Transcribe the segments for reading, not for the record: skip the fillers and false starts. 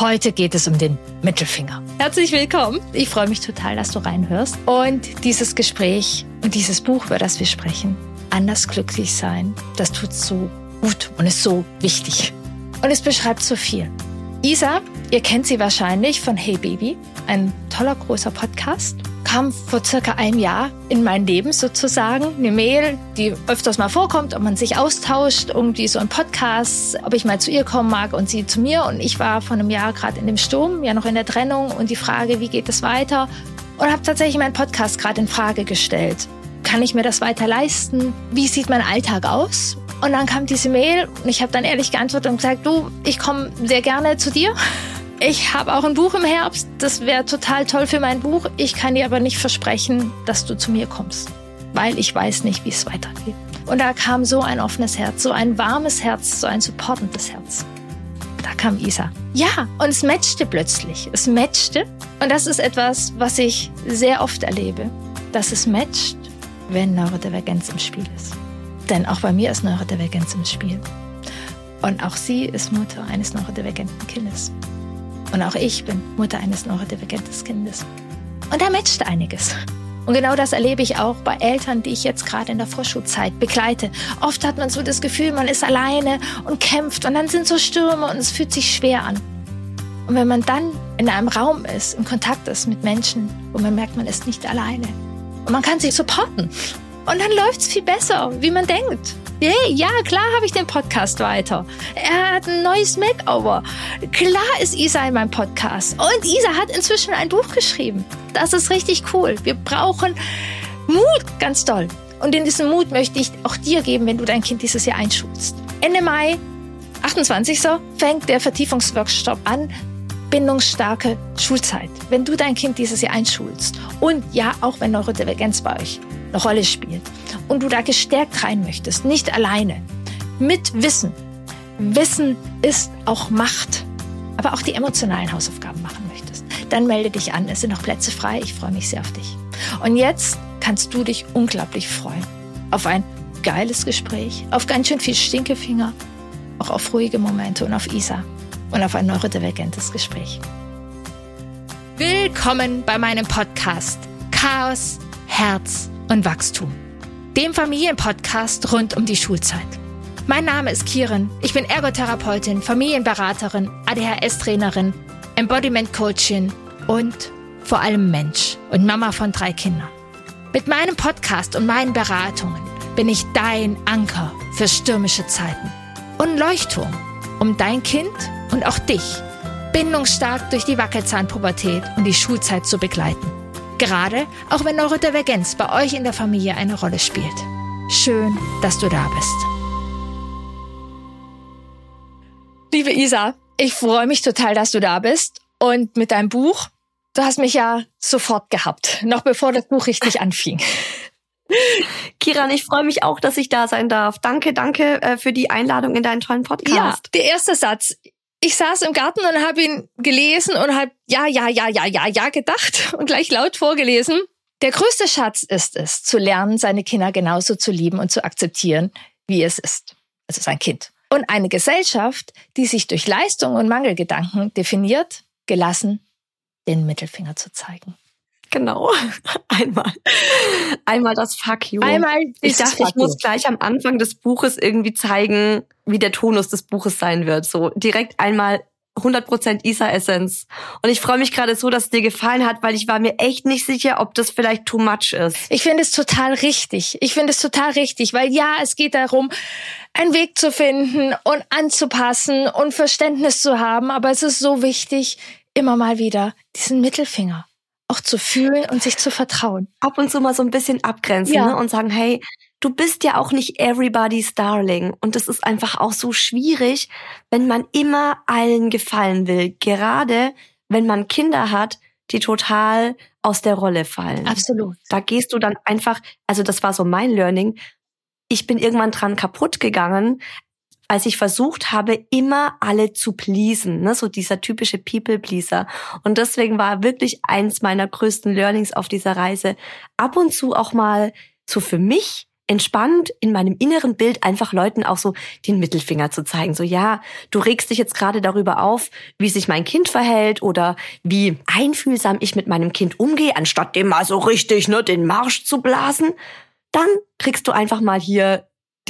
Heute geht es um den Mittelfinger. Herzlich willkommen. Ich freue mich total, dass du reinhörst. Und dieses Gespräch und dieses Buch, über das wir sprechen, Anders glücklich sein, das tut so gut und ist so wichtig. Und es beschreibt so viel. Isa, ihr kennt sie wahrscheinlich von Hey Baby, ein toller, großer Podcast. Kam vor circa einem Jahr in mein Leben sozusagen. Eine Mail, die öfters mal vorkommt, ob man sich austauscht, irgendwie so ein Podcast, ob ich mal zu ihr kommen mag und sie zu mir. Und ich war vor einem Jahr gerade in dem Sturm, ja noch in der Trennung und die Frage, wie geht es weiter? Und habe tatsächlich meinen Podcast gerade in Frage gestellt. Kann ich mir das weiter leisten? Wie sieht mein Alltag aus? Und dann kam diese Mail und ich habe dann ehrlich geantwortet und gesagt, du, ich komme sehr gerne zu dir. Ich habe auch ein Buch im Herbst, das wäre total toll für mein Buch. Ich kann dir aber nicht versprechen, dass du zu mir kommst, weil ich weiß nicht, wie es weitergeht. Und da kam so ein offenes Herz, so ein warmes Herz, so ein supportendes Herz. Da kam Isa. Ja, und es matchte plötzlich. Es matchte. Und das ist etwas, was ich sehr oft erlebe, dass es matcht, wenn Neurodivergenz im Spiel ist. Denn auch bei mir ist Neurodivergenz im Spiel. Und auch sie ist Mutter eines neurodivergenten Kindes. Und auch ich bin Mutter eines neurodivergenten Kindes. Und da matcht einiges. Und genau das erlebe ich auch bei Eltern, die ich jetzt gerade in der Vorschulzeit begleite. Oft hat man so das Gefühl, man ist alleine und kämpft. Und dann sind so Stürme und es fühlt sich schwer an. Und wenn man dann in einem Raum ist, in Kontakt ist mit Menschen, wo man merkt, man ist nicht alleine. Und man kann sich supporten. Und dann läuft's viel besser, wie man denkt. Hey, ja, klar habe ich den Podcast weiter. Er hat ein neues Makeover. Klar ist Isa in meinem Podcast. Und Isa hat inzwischen ein Buch geschrieben. Das ist richtig cool. Wir brauchen Mut, ganz toll. Und in diesem Mut möchte ich auch dir geben, wenn du dein Kind dieses Jahr einschulst. Ende Mai, 28. fängt der Vertiefungsworkshop an. Bindungsstarke Schulzeit. Wenn du dein Kind dieses Jahr einschulst und ja, auch wenn Neurodivergenz bei euch eine Rolle spielt und du da gestärkt rein möchtest, nicht alleine, mit Wissen. Wissen ist auch Macht, aber auch die emotionalen Hausaufgaben machen möchtest, dann melde dich an, es sind noch Plätze frei, ich freue mich sehr auf dich. Und jetzt kannst du dich unglaublich freuen auf ein geiles Gespräch, auf ganz schön viel Stinkefinger, auch auf ruhige Momente und auf Isa und auf ein neurodivergentes Gespräch. Willkommen bei meinem Podcast Chaos, Herz und Wachstum, dem Familienpodcast rund um die Schulzeit. Mein Name ist Kiran, ich bin Ergotherapeutin, Familienberaterin, ADHS-Trainerin, Embodiment-Coachin und vor allem Mensch und Mama von 3 Kindern. Mit meinem Podcast und meinen Beratungen bin ich dein Anker für stürmische Zeiten und Leuchtturm, um dein Kind und auch dich bindungsstark durch die Wackelzahnpubertät und die Schulzeit zu begleiten. Gerade auch wenn Neurodivergenz bei euch in der Familie eine Rolle spielt. Schön, dass du da bist. Liebe Isa, ich freue mich total, dass du da bist. Und mit deinem Buch, du hast mich ja sofort gehabt, noch bevor das Buch richtig anfing. Kiran, ich freue mich auch, dass ich da sein darf. Danke für die Einladung in deinen tollen Podcast. Ja, der erste Satz. Ich saß im Garten und habe ihn gelesen und habe ja gedacht und gleich laut vorgelesen. Der größte Schatz ist es, zu lernen, seine Kinder genauso zu lieben und zu akzeptieren, wie es ist. Also sein Kind. Und eine Gesellschaft, die sich durch Leistung und Mangelgedanken definiert, gelassen, den Mittelfinger zu zeigen. Genau. Einmal das Fuck you. Ich dachte, ich muss gleich am Anfang des Buches irgendwie zeigen, wie der Tonus des Buches sein wird. So direkt einmal 100% Isa-Essenz. Und ich freue mich gerade so, dass es dir gefallen hat, weil ich war mir echt nicht sicher, ob das vielleicht too much ist. Ich finde es total richtig. Weil ja, es geht darum, einen Weg zu finden und anzupassen und Verständnis zu haben. Aber es ist so wichtig, immer mal wieder diesen Mittelfinger auch zu fühlen und sich zu vertrauen. Ab und zu mal so ein bisschen abgrenzen, ne? Und sagen, hey, du bist ja auch nicht everybody's darling. Und das ist einfach auch so schwierig, wenn man immer allen gefallen will. Gerade wenn man Kinder hat, die total aus der Rolle fallen. Absolut. Da gehst du dann einfach, also das war so mein Learning. Ich bin irgendwann dran kaputt gegangen, als ich versucht habe, immer alle zu pleasen, ne, so dieser typische People-Pleaser. Und deswegen war wirklich eins meiner größten Learnings auf dieser Reise, ab und zu auch mal so für mich entspannt in meinem inneren Bild einfach Leuten auch so den Mittelfinger zu zeigen. So, ja, du regst dich jetzt gerade darüber auf, wie sich mein Kind verhält oder wie einfühlsam ich mit meinem Kind umgehe, anstatt dem mal so richtig, den Marsch zu blasen. Dann kriegst du einfach mal hier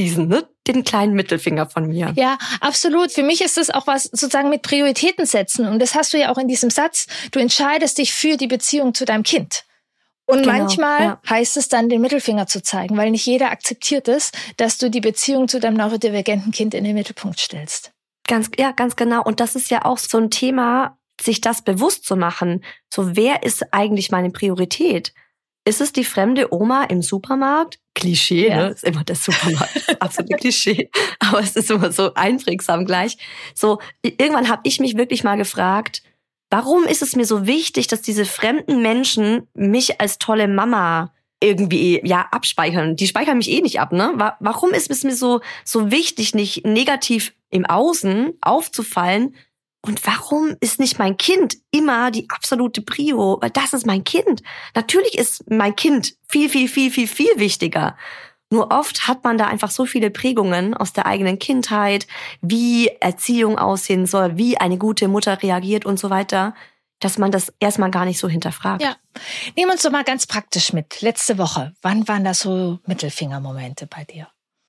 den kleinen Mittelfinger von mir. Ja, absolut. Für mich ist das auch was sozusagen mit Prioritäten setzen. Und das hast du ja auch in diesem Satz. Du entscheidest dich für die Beziehung zu deinem Kind. Und manchmal heißt es dann, den Mittelfinger zu zeigen, weil nicht jeder akzeptiert es, dass du die Beziehung zu deinem neurodivergenten Kind in den Mittelpunkt stellst. Ganz genau. Und das ist ja auch so ein Thema, sich das bewusst zu machen. So, wer ist eigentlich meine Priorität? Ist es die fremde Oma im Supermarkt? Klischee, ne? Ist immer der Supermarkt. Absolut Klischee. Aber es ist immer so einprägsam gleich. So, irgendwann habe ich mich wirklich mal gefragt, warum ist es mir so wichtig, dass diese fremden Menschen mich als tolle Mama irgendwie abspeichern? Die speichern mich nicht ab, ne? Warum ist es mir so wichtig, nicht negativ im Außen aufzufallen? Und warum ist nicht mein Kind immer die absolute Prio? Weil das ist mein Kind. Natürlich ist mein Kind viel, viel, viel, viel, viel wichtiger. Nur oft hat man da einfach so viele Prägungen aus der eigenen Kindheit, wie Erziehung aussehen soll, wie eine gute Mutter reagiert und so weiter, dass man das erstmal gar nicht so hinterfragt. Ja, nehmen uns doch mal ganz praktisch mit. Letzte Woche, wann waren das so Mittelfingermomente bei dir?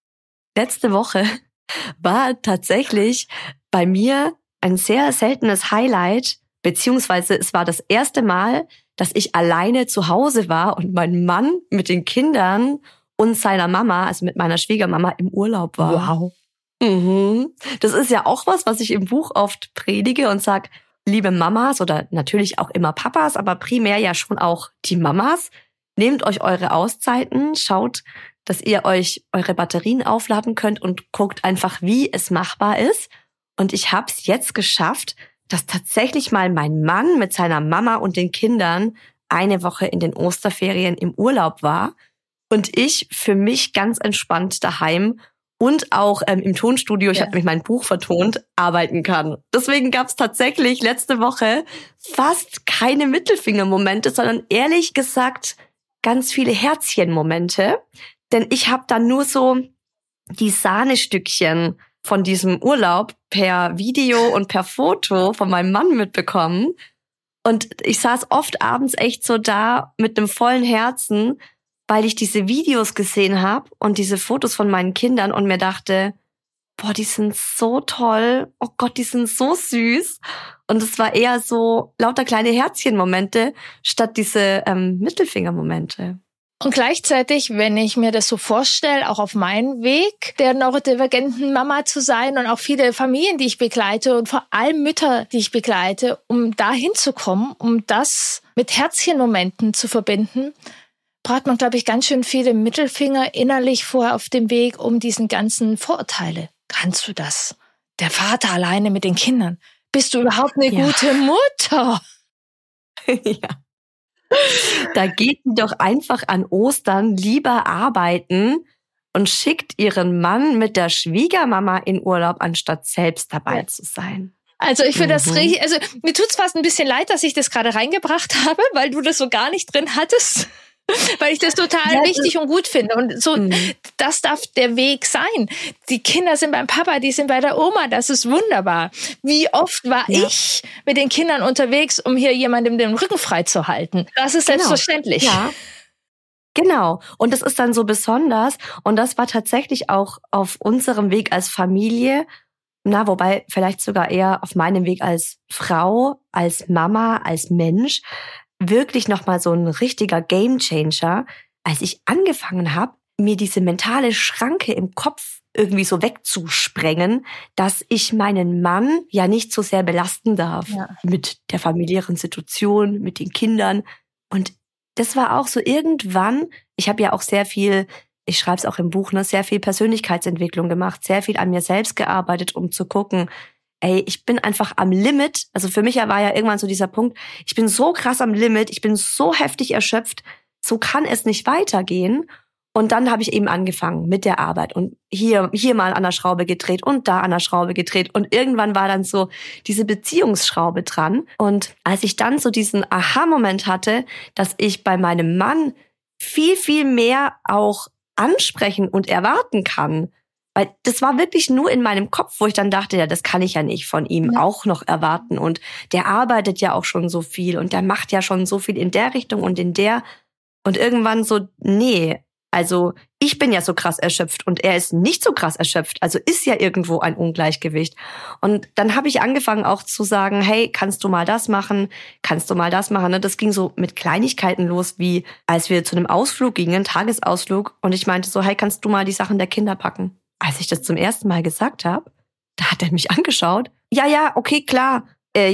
Letzte Woche war tatsächlich bei mir ein sehr seltenes Highlight, beziehungsweise es war das erste Mal, dass ich alleine zu Hause war und mein Mann mit den Kindern und seiner Mama, also mit meiner Schwiegermama, im Urlaub war. Wow. Mhm. Das ist ja auch was ich im Buch oft predige und sag, liebe Mamas oder natürlich auch immer Papas, aber primär ja schon auch die Mamas, nehmt euch eure Auszeiten, schaut, dass ihr euch eure Batterien aufladen könnt und guckt einfach, wie es machbar ist. Und ich habe es jetzt geschafft, dass tatsächlich mal mein Mann mit seiner Mama und den Kindern eine Woche in den Osterferien im Urlaub war und ich für mich ganz entspannt daheim und auch im Tonstudio, ich habe nämlich mein Buch vertont, arbeiten kann. Deswegen gab es tatsächlich letzte Woche fast keine Mittelfingermomente, sondern ehrlich gesagt ganz viele Herzchenmomente. Denn ich habe dann nur so die Sahnestückchen von diesem Urlaub per Video und per Foto von meinem Mann mitbekommen. Und ich saß oft abends echt so da mit einem vollen Herzen, weil ich diese Videos gesehen habe und diese Fotos von meinen Kindern und mir dachte, boah, die sind so toll. Oh Gott, die sind so süß. Und es war eher so lauter kleine Herzchenmomente statt diese Mittelfingermomente. Und gleichzeitig, wenn ich mir das so vorstelle, auch auf meinem Weg der neurodivergenten Mama zu sein und auch viele Familien, die ich begleite und vor allem Mütter, die ich begleite, um da hinzukommen, um das mit Herzchenmomenten zu verbinden, braucht man, glaube ich, ganz schön viele Mittelfinger innerlich vorher auf dem Weg, um diesen ganzen Vorurteile. Kannst du das? Der Vater alleine mit den Kindern. Bist du überhaupt eine gute Mutter? Ja. Da geht sie doch einfach an Ostern lieber arbeiten und schickt ihren Mann mit der Schwiegermama in Urlaub, anstatt selbst dabei zu sein. Also ich finde das richtig, also mir tut's fast ein bisschen leid, dass ich das gerade reingebracht habe, weil du das so gar nicht drin hattest. Weil ich das total wichtig und gut finde. Und so, das darf der Weg sein. Die Kinder sind beim Papa, die sind bei der Oma. Das ist wunderbar. Wie oft war ich mit den Kindern unterwegs, um hier jemandem den Rücken frei zu halten? Das ist selbstverständlich. Ja. Genau. Und das ist dann so besonders. Und das war tatsächlich auch auf unserem Weg als Familie, wobei vielleicht sogar eher auf meinem Weg als Frau, als Mama, als Mensch, wirklich nochmal so ein richtiger Gamechanger, als ich angefangen habe, mir diese mentale Schranke im Kopf irgendwie so wegzusprengen, dass ich meinen Mann ja nicht so sehr belasten darf mit der familiären Situation, mit den Kindern. Und das war auch so irgendwann, ich habe ja auch sehr viel, ich schreibe es auch im Buch, sehr viel Persönlichkeitsentwicklung gemacht, sehr viel an mir selbst gearbeitet, um zu gucken, ich bin einfach am Limit. Also für mich war ja irgendwann so dieser Punkt, ich bin so krass am Limit, ich bin so heftig erschöpft, so kann es nicht weitergehen. Und dann habe ich eben angefangen mit der Arbeit und hier mal an der Schraube gedreht und da an der Schraube gedreht. Und irgendwann war dann so diese Beziehungsschraube dran. Und als ich dann so diesen Aha-Moment hatte, dass ich bei meinem Mann viel, viel mehr auch ansprechen und erwarten kann. Weil das war wirklich nur in meinem Kopf, wo ich dann dachte, ja, das kann ich ja nicht von ihm auch noch erwarten. Und der arbeitet ja auch schon so viel und der macht ja schon so viel in der Richtung und in der. Und irgendwann so, nee, also ich bin ja so krass erschöpft und er ist nicht so krass erschöpft. Also ist ja irgendwo ein Ungleichgewicht. Und dann habe ich angefangen auch zu sagen, hey, kannst du mal das machen? Kannst du mal das machen? Das ging so mit Kleinigkeiten los, wie als wir zu einem Ausflug gingen, einen Tagesausflug. Und ich meinte so, hey, kannst du mal die Sachen der Kinder packen? Als ich das zum ersten Mal gesagt habe, da hat er mich angeschaut. Ja, okay, klar.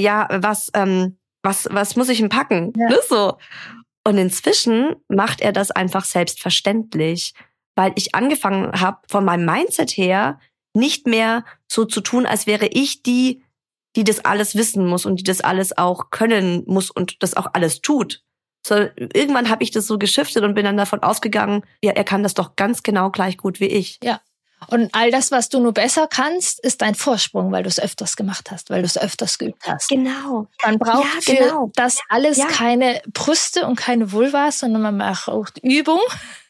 Was muss ich denn packen? Ja. Ne, so. Und inzwischen macht er das einfach selbstverständlich, weil ich angefangen habe, von meinem Mindset her nicht mehr so zu tun, als wäre ich die das alles wissen muss und die das alles auch können muss und das auch alles tut. So, irgendwann habe ich das so geschiftet und bin dann davon ausgegangen, ja, er kann das doch ganz genau gleich gut wie ich. Ja. Und all das, was du nur besser kannst, ist dein Vorsprung, weil du es öfters gemacht hast, weil du es öfters geübt hast. Genau. Man braucht für das alles keine Brüste und keine Vulvas, sondern man braucht Übung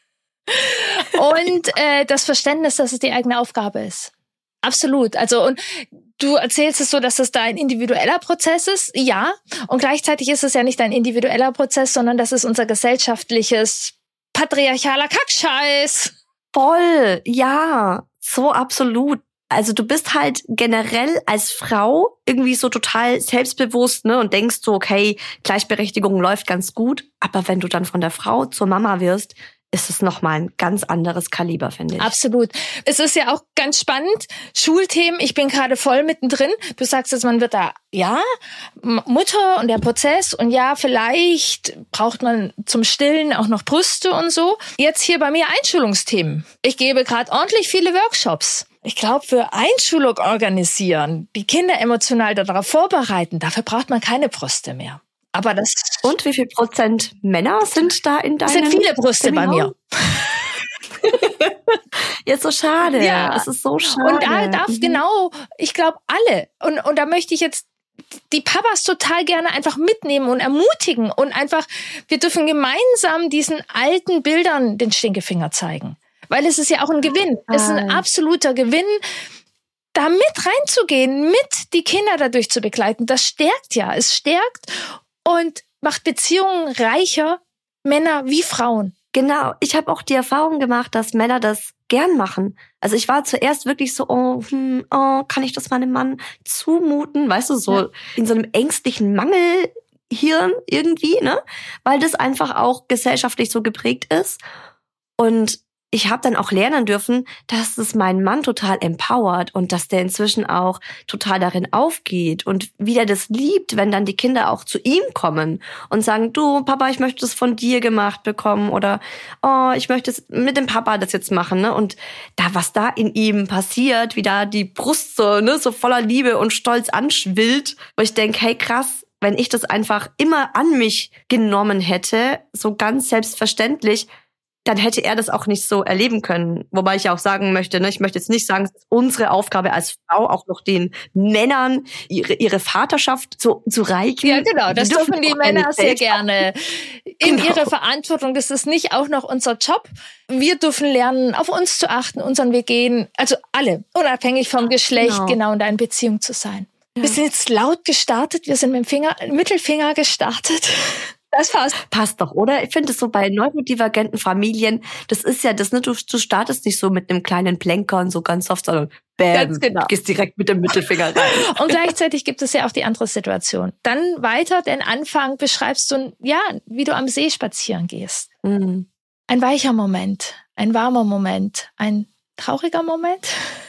und das Verständnis, dass es die eigene Aufgabe ist. Absolut. Also, und du erzählst es so, dass es da ein individueller Prozess ist. Ja. Und gleichzeitig ist es ja nicht ein individueller Prozess, sondern das ist unser gesellschaftliches patriarchaler Kackscheiß. Voll, ja, so absolut. Also du bist halt generell als Frau irgendwie so total selbstbewusst, ne, und denkst so, okay, Gleichberechtigung läuft ganz gut. Aber wenn du dann von der Frau zur Mama wirst, ist es nochmal ein ganz anderes Kaliber, finde ich. Absolut. Es ist ja auch ganz spannend. Schulthemen, ich bin gerade voll mittendrin. Du sagst jetzt, man wird da, ja, Mutter und der Prozess und ja, vielleicht braucht man zum Stillen auch noch Brüste und so. Jetzt hier bei mir Einschulungsthemen. Ich gebe gerade ordentlich viele Workshops. Ich glaube, für Einschulung organisieren, die Kinder emotional darauf vorbereiten, dafür braucht man keine Brüste mehr. Aber das. Und wie viel Prozent Männer sind da in deinem? Es sind viele Brüste Seminar? Bei mir. Jetzt so schade. Ja. Es ist so schade. Und da darf genau, ich glaube alle. Und da möchte ich jetzt die Papas total gerne einfach mitnehmen und ermutigen und einfach, wir dürfen gemeinsam diesen alten Bildern den Stinkefinger zeigen. Weil es ist ja auch ein Gewinn. Es ist ein absoluter Gewinn, da mit reinzugehen, mit die Kinder dadurch zu begleiten. Das stärkt ja. Es stärkt und macht Beziehungen reicher, Männer wie Frauen. Genau. Ich habe auch die Erfahrung gemacht, dass Männer das gern machen. Also ich war zuerst wirklich so, kann ich das meinem Mann zumuten? Weißt du, so in so einem ängstlichen Mangelhirn irgendwie, ne? Weil das einfach auch gesellschaftlich so geprägt ist. Und ich habe dann auch lernen dürfen, dass es meinen Mann total empowert und dass der inzwischen auch total darin aufgeht und wie der das liebt, wenn dann die Kinder auch zu ihm kommen und sagen, du Papa, ich möchte das von dir gemacht bekommen oder ich möchte es mit dem Papa das jetzt machen, ne? Und da was da in ihm passiert, wie da die Brust so, ne, so voller Liebe und Stolz anschwillt, wo ich denke, hey krass, wenn ich das einfach immer an mich genommen hätte, so ganz selbstverständlich, dann hätte er das auch nicht so erleben können. Wobei ich ja auch sagen möchte, ne, ich möchte jetzt nicht sagen, es ist unsere Aufgabe als Frau, auch noch den Männern ihre Vaterschaft zu reichen. Ja, genau, das dürfen die Männer sehr gerne in ihre Verantwortung. Das ist nicht auch noch unser Job. Wir dürfen lernen, auf uns zu achten, unseren Weg gehen. Also alle, unabhängig vom Geschlecht, genau in der Beziehung zu sein. Ja. Wir sind jetzt laut gestartet, wir sind mit dem Mittelfinger gestartet. Das passt doch, oder? Ich finde es so bei neurodivergenten Familien, das ist ja das, ne? Du startest nicht so mit einem kleinen Plänkern, so ganz soft, sondern bam, gehst direkt mit dem Mittelfinger rein. Und gleichzeitig gibt es ja auch die andere Situation. Dann weiter, den Anfang beschreibst du, ja, wie du am See spazieren gehst. Mhm. Ein weicher Moment, ein warmer Moment, ein trauriger Moment.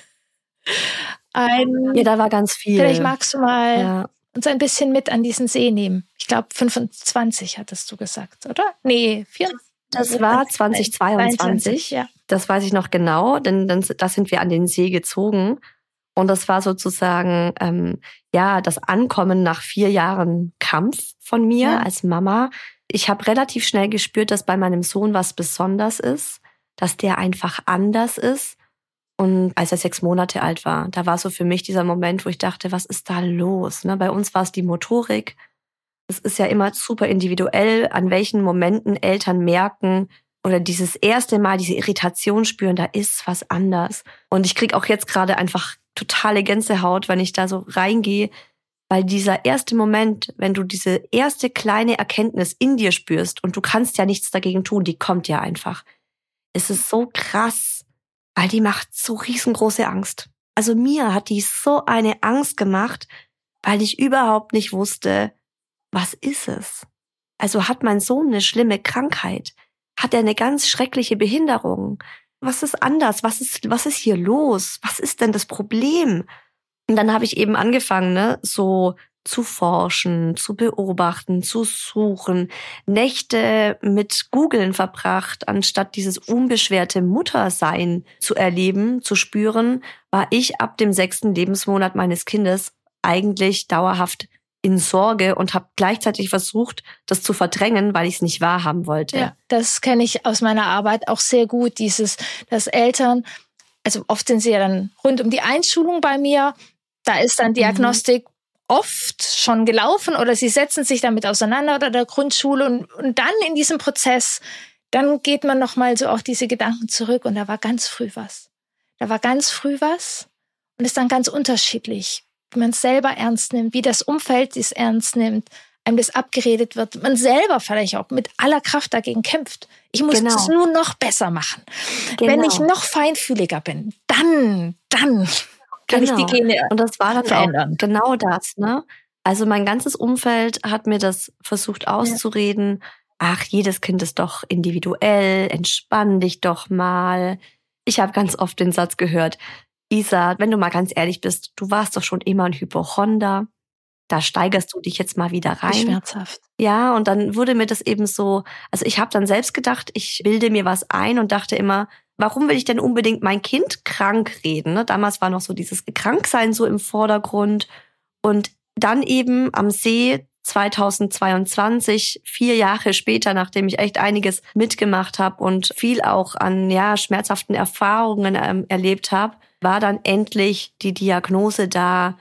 Ja, da war ganz viel. Vielleicht magst du mal uns ein bisschen mit an diesen See nehmen. Ich glaube, 25 hattest du gesagt, oder? Nee, 24. Das war 2022. Ja. Das weiß ich noch genau, denn da sind wir an den See gezogen. Und das war sozusagen, das Ankommen nach 4 Jahren Kampf von mir als Mama. Ich habe relativ schnell gespürt, dass bei meinem Sohn was Besonderes ist, dass der einfach anders ist. Und als er 6 Monate alt war, da war so für mich dieser Moment, wo ich dachte, was ist da los? Ne? Bei uns war es die Motorik. Es ist ja immer super individuell, an welchen Momenten Eltern merken, oder dieses erste Mal diese Irritation spüren, da ist was anders. Und ich krieg auch jetzt gerade einfach totale Gänsehaut, wenn ich da so reingehe, weil dieser erste Moment, wenn du diese erste kleine Erkenntnis in dir spürst und du kannst ja nichts dagegen tun, die kommt ja einfach. Es ist so krass, weil die macht so riesengroße Angst. Also mir hat die so eine Angst gemacht, weil ich überhaupt nicht wusste, was ist es? Also hat mein Sohn eine schlimme Krankheit? Hat er eine ganz schreckliche Behinderung? Was ist anders? Was ist hier los? Was ist denn das Problem? Und dann habe ich eben angefangen, ne, so zu forschen, zu beobachten, zu suchen, Nächte mit Googlen verbracht, anstatt dieses unbeschwerte Muttersein zu erleben, zu spüren, war ich ab dem 6. Lebensmonat meines Kindes eigentlich dauerhaft in Sorge und habe gleichzeitig versucht, das zu verdrängen, weil ich es nicht wahrhaben wollte. Ja, das kenne ich aus meiner Arbeit auch sehr gut, dass Eltern, also oft sind sie ja dann rund um die Einschulung bei mir, da ist dann Diagnostik oft schon gelaufen oder sie setzen sich damit auseinander oder der Grundschule und dann in diesem Prozess, dann geht man nochmal so auch diese Gedanken zurück und da war ganz früh was. Und ist dann ganz unterschiedlich, wie man es selber ernst nimmt, wie das Umfeld es ernst nimmt, einem das abgeredet wird, man selber vielleicht auch mit aller Kraft dagegen kämpft. Ich muss es nur noch besser machen. Wenn ich noch feinfühliger bin, dann kann ich die Gene und das war dann verändern. Auch genau das, ne? Also mein ganzes Umfeld hat mir das versucht auszureden. Ja. Ach, jedes Kind ist doch individuell, entspann dich doch mal. Ich habe ganz oft den Satz gehört, Isa, wenn du mal ganz ehrlich bist, du warst doch schon immer ein Hypochonder. Da steigerst du dich jetzt mal wieder rein. Schmerzhaft. Ja, und dann wurde mir das eben so, also ich habe dann selbst gedacht, ich bilde mir was ein und dachte immer, warum will ich denn unbedingt mein Kind krank reden? Ne? Damals war noch so dieses Kranksein so im Vordergrund. Und dann eben am See 2022, 4 Jahre später, nachdem ich echt einiges mitgemacht habe und viel auch an schmerzhaften Erfahrungen erlebt habe, war dann endlich die Diagnose da,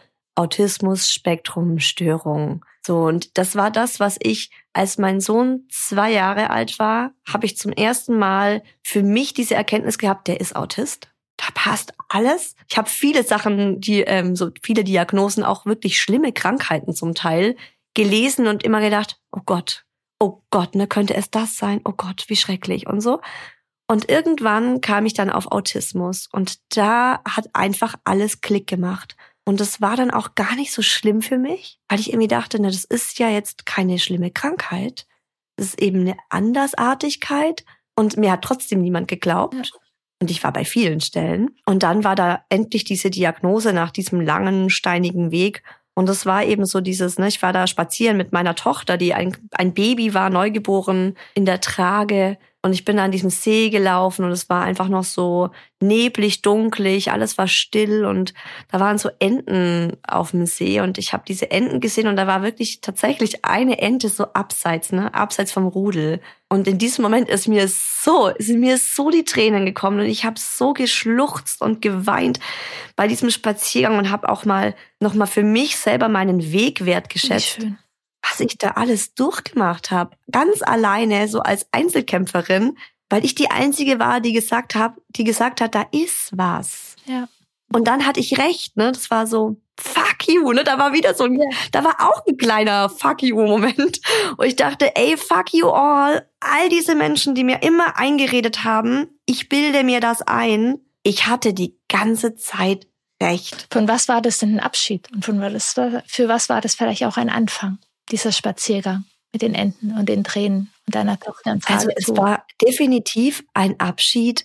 Autismus-Spektrum-Störung. So, und das war das, was ich, als mein Sohn 2 Jahre alt war, habe ich zum ersten Mal für mich diese Erkenntnis gehabt, der ist Autist. Da passt alles. Ich habe viele Sachen, die so viele Diagnosen, auch wirklich schlimme Krankheiten zum Teil, gelesen und immer gedacht, oh Gott, ne, könnte es das sein? Oh Gott, wie schrecklich und so. Und irgendwann kam ich dann auf Autismus und da hat einfach alles Klick gemacht. Und das war dann auch gar nicht so schlimm für mich, weil ich irgendwie dachte, das ist ja jetzt keine schlimme Krankheit. Das ist eben eine Andersartigkeit und mir hat trotzdem niemand geglaubt. Ja. Und ich war bei vielen Stellen. Und dann war da endlich diese Diagnose nach diesem langen, steinigen Weg. Und das war eben so dieses, ich war da spazieren mit meiner Tochter, die ein Baby war, neugeboren, in der Trage. Und ich bin da an diesem See gelaufen und es war einfach noch so neblig, dunklig, alles war still und da waren so Enten auf dem See und ich habe diese Enten gesehen und da war wirklich tatsächlich eine Ente so abseits vom Rudel. Und in diesem Moment sind mir so die Tränen gekommen und ich habe so geschluchzt und geweint bei diesem Spaziergang und habe auch nochmal für mich selber meinen Weg wertgeschätzt. Was ich da alles durchgemacht habe, ganz alleine, so als Einzelkämpferin, weil ich die Einzige war, die gesagt hat, da ist was. Ja. Und dann hatte ich recht, ne? Das war so, fuck you, ne? Da war wieder da war auch ein kleiner fuck you Moment. Und ich dachte, ey, fuck you all diese Menschen, die mir immer eingeredet haben, ich bilde mir das ein. Ich hatte die ganze Zeit recht. Von was war das denn ein Abschied? Und für was war das vielleicht auch ein Anfang? Dieser Spaziergang mit den Enten und den Tränen und deiner Tochter. Also es war definitiv ein Abschied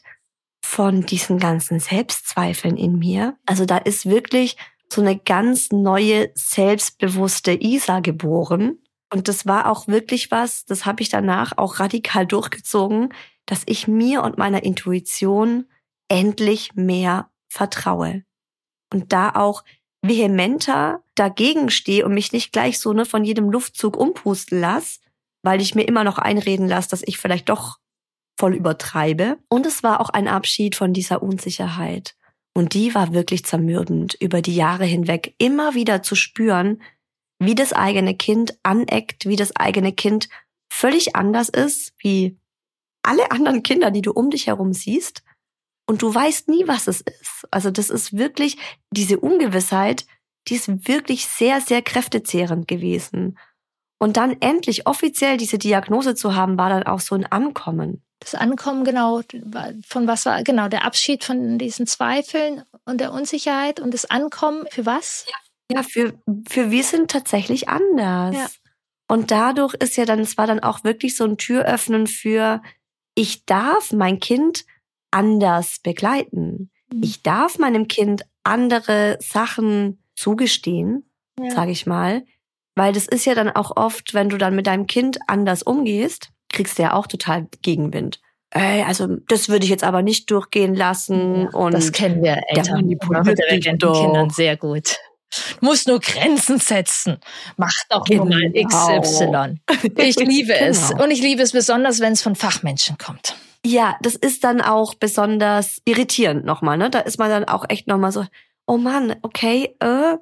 von diesen ganzen Selbstzweifeln in mir. Also da ist wirklich so eine ganz neue, selbstbewusste Isa geboren. Und das war auch wirklich was, das habe ich danach auch radikal durchgezogen, dass ich mir und meiner Intuition endlich mehr vertraue. Und da auch vehementer dagegen stehe und mich nicht gleich so von jedem Luftzug umpusten lasse, weil ich mir immer noch einreden lasse, dass ich vielleicht doch voll übertreibe. Und es war auch ein Abschied von dieser Unsicherheit. Und die war wirklich zermürbend, über die Jahre hinweg immer wieder zu spüren, wie das eigene Kind aneckt, wie das eigene Kind völlig anders ist, wie alle anderen Kinder, die du um dich herum siehst, und du weißt nie, was es ist. Also das ist wirklich, diese Ungewissheit, die ist wirklich sehr, sehr kräftezehrend gewesen. Und dann endlich offiziell diese Diagnose zu haben, war dann auch so ein Ankommen. Das Ankommen, genau, von was war, genau, der Abschied von diesen Zweifeln und der Unsicherheit und das Ankommen, für was? Ja, für wir sind tatsächlich anders. Ja. Und dadurch ist ja dann, es war dann auch wirklich so ein Türöffnen für, ich darf mein Kind anders begleiten. Ich darf meinem Kind andere Sachen zugestehen, sage ich mal. Weil das ist ja dann auch oft, wenn du dann mit deinem Kind anders umgehst, kriegst du ja auch total Gegenwind. Also das würde ich jetzt aber nicht durchgehen lassen. Ja, und das kennen wir Eltern mit divergenten Kindern sehr gut. Du musst nur Grenzen setzen. Mach doch nur mal XY. Ich liebe es. Und ich liebe es besonders, wenn es von Fachmenschen kommt. Ja, das ist dann auch besonders irritierend nochmal. Ne? Da ist man dann auch echt nochmal so, oh Mann, okay,